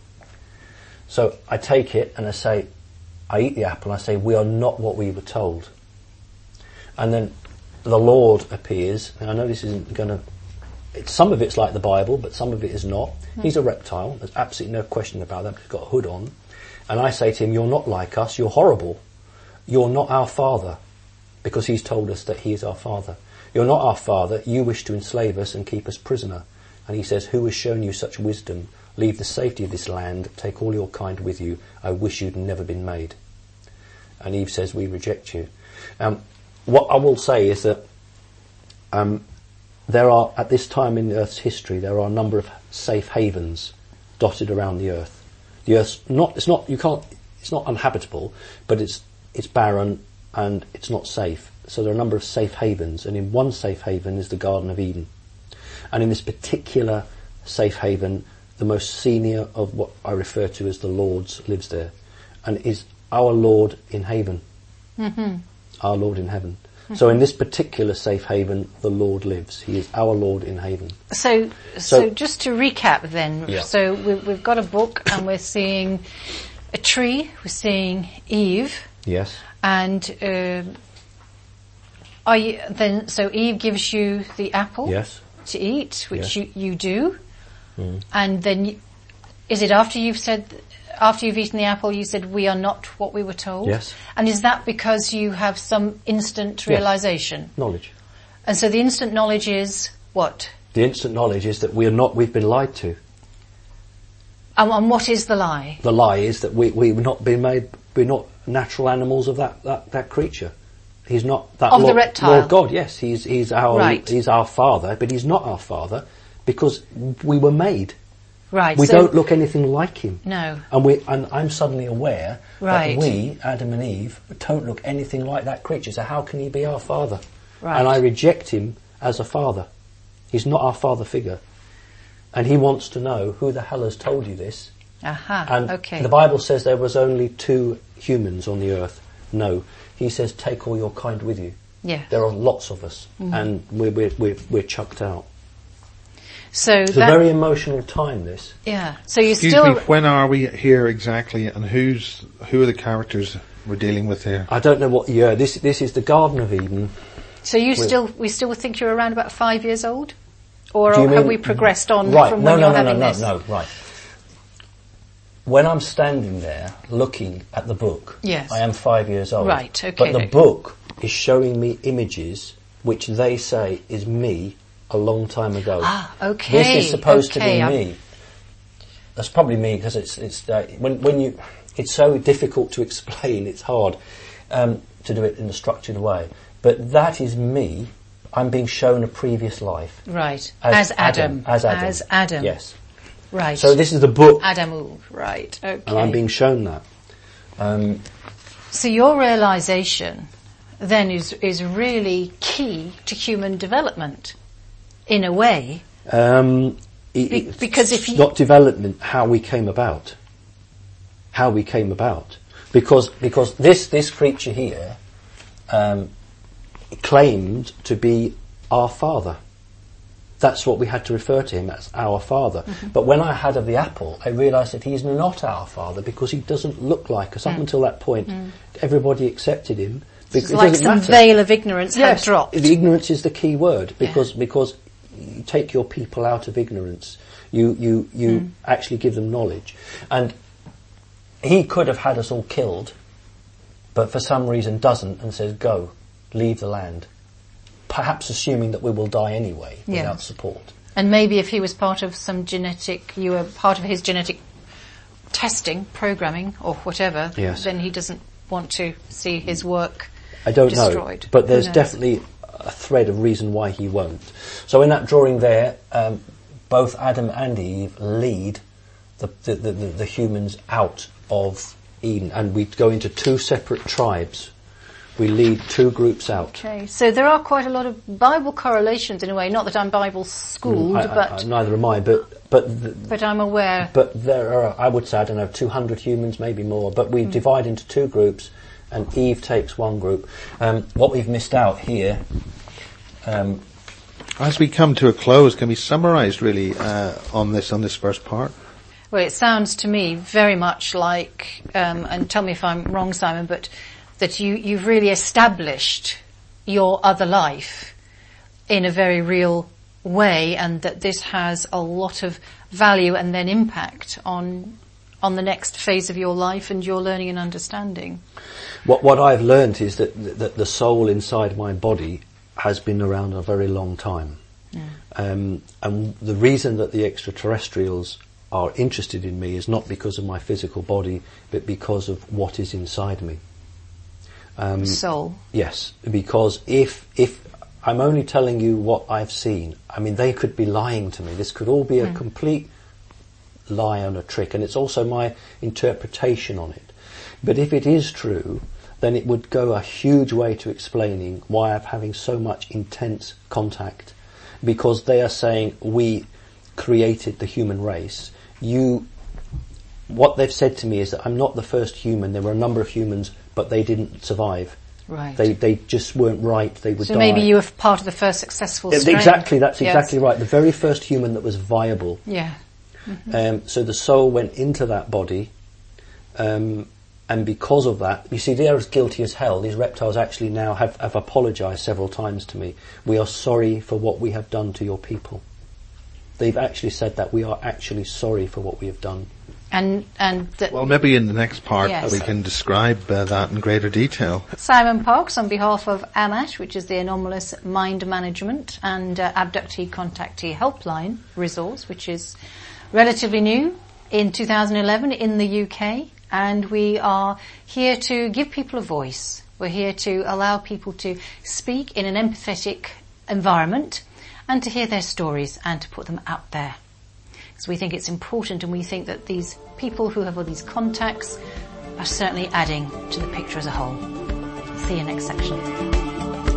So I take it and I say, I eat the apple and I say, we are not what we were told. And then the Lord appears. Now, I know this isn't going to... It's, some of it's like the Bible, but some of it is not. Mm. He's a reptile. There's absolutely no question about that. He's got a hood on. And I say to him, you're not like us. You're horrible. You're not our father. Because he's told us that he is our father. You're not our father. You wish to enslave us and keep us prisoner. And he says, who has shown you such wisdom? Leave the safety of this land. Take all your kind with you. I wish you'd never been made. And Eve says, we reject you. Um, what I will say is that um, there are, at this time in Earth's history, there are a number of safe havens dotted around the Earth. The Earth's not, it's not, you can't, it's not uninhabitable, but it's, it's barren and it's not safe. So there are a number of safe havens, and in one safe haven is the Garden of Eden. And in this particular safe haven, the most senior of what I refer to as the Lords lives there, and is our Lord in haven. Mm-hmm. Our Lord in heaven. Mm-hmm. So in this particular safe haven, the Lord lives. He is our Lord in haven. So, so, so just to recap then, yeah. so we've, we've got a book and we're seeing a tree, we're seeing Eve. Yes. And uh, are you then? So Eve gives you the apple. Yes. To eat, which yes. you you do, mm. and then you, is it after you've said after you've eaten the apple you said we are not what we were told? Yes. And is that because you have some instant realization? Yes. Knowledge. And so the instant knowledge is what? The instant knowledge is that we are not. We've been lied to. And, and what is the lie? The lie is that we we've not been made. We're not natural animals of that that, that creature. He's not that of Lord, the reptile. Lord God, yes, he's he's our right. he's our father, but he's not our father because we were made. Right. We so don't look anything like him. No. And we and I'm suddenly aware right. that we, Adam and Eve, don't look anything like that creature. So how can he be our father? Right. And I reject him as a father. He's not our father figure. And he wants to know who the hell has told you this. Aha. And okay. the Bible says there was only two humans on the earth. No. He says, take all your kind with you. Yeah. There are lots of us, mm. and we're, we're, we're, we're chucked out. So it's that, a very emotional time, this. Yeah. So you Excuse still... me, when are we here exactly, and who's who are the characters we're dealing with here? I don't know what year. This this is the Garden of Eden. So you we're, still, we still think you're around about five years old? Or have mean, we progressed on right, from no, when no, you're no, having no, this? No, no, right. When I'm standing there looking at the book, yes. I am five years old. Right, okay. But the book is showing me images which they say is me a long time ago. Ah, okay. This is supposed okay, to be I'm me. That's probably me because it's it's uh, when when you it's so difficult to explain. It's hard um, to do it in a structured way. But that is me. I'm being shown a previous life. Right. As, as Adam. Adam. As Adam. As Adam. Yes. Right. So this is the book. Adamu. Right. Okay. And I'm being shown that. Um, so your realization then is is really key to human development, in a way. Um, it, Be- because if you not development, how we came about. How we came about. Because because this this creature here um, claimed to be our father. That's what we had to refer to him as, our father. Mm-hmm. But when I had of the apple, I realised that he's not our father because he doesn't look like us. Mm. Up until that point, mm. everybody accepted him. It's like some matter. veil of ignorance yes, had dropped. The ignorance is the key word because yeah. because you take your people out of ignorance. You you you mm. actually give them knowledge. And he could have had us all killed, but for some reason doesn't and says, go, leave the land. Perhaps assuming that we will die anyway yeah. without support. And maybe if he was part of some genetic, you were part of his genetic testing, programming, or whatever, yes. then he doesn't want to see his work I don't destroyed. know, but there's definitely a thread of reason why he won't. So in that drawing there, um, both Adam and Eve lead the the, the, the the humans out of Eden, and we go into two separate tribes. We lead two groups out. Okay, so there are quite a lot of Bible correlations in a way. Not that I'm Bible schooled, mm, I, but I, I, neither am I. But but the, but I'm aware. But there are, I would say, I don't know, two hundred humans, maybe more. But we mm. divide into two groups, and Eve takes one group. Um, what we've missed out here. Um, As we come to a close, can we summarise really uh, on this on this first part? Well, it sounds to me very much like, um, and tell me if I'm wrong, Simon, but that you, you've really established your other life in a very real way, and that this has a lot of value and then impact on on the next phase of your life and your learning and understanding. What what I've learned is that, that the soul inside my body has been around a very long time. Yeah. Um, and the reason that the extraterrestrials are interested in me is not because of my physical body, but because of what is inside me. Um, soul. Yes, because if if I'm only telling you what I've seen, I mean, they could be lying to me. This could all be a mm. complete lie and a trick, and it's also my interpretation on it. But if it is true, then it would go a huge way to explaining why I'm having so much intense contact, because they are saying we created the human race. You, what they've said to me is that I'm not the first human. There were a number of humans, but they didn't survive. Right. They they just weren't right. They would so die. So maybe you were part of the first successful strain. Exactly, that's yes. exactly right. The very first human that was viable. Yeah. Mm-hmm. Um, so the soul went into that body, um, and because of that, you see, they're as guilty as hell. These reptiles actually now have, have apologised several times to me. We are sorry for what we have done to your people. They've actually said that we are actually sorry for what we have done. And and th- well, maybe in the next part yes. we can describe uh, that in greater detail. Simon Parkes, on behalf of AMASH, which is the Anomalous Mind Management and uh, Abductee Contactee Helpline resource, which is relatively new in two thousand eleven in the U K, and we are here to give people a voice. We're here to allow people to speak in an empathetic environment and to hear their stories and to put them out there. Because we think it's important, and we think that these people who have all these contacts are certainly adding to the picture as a whole. See you next section.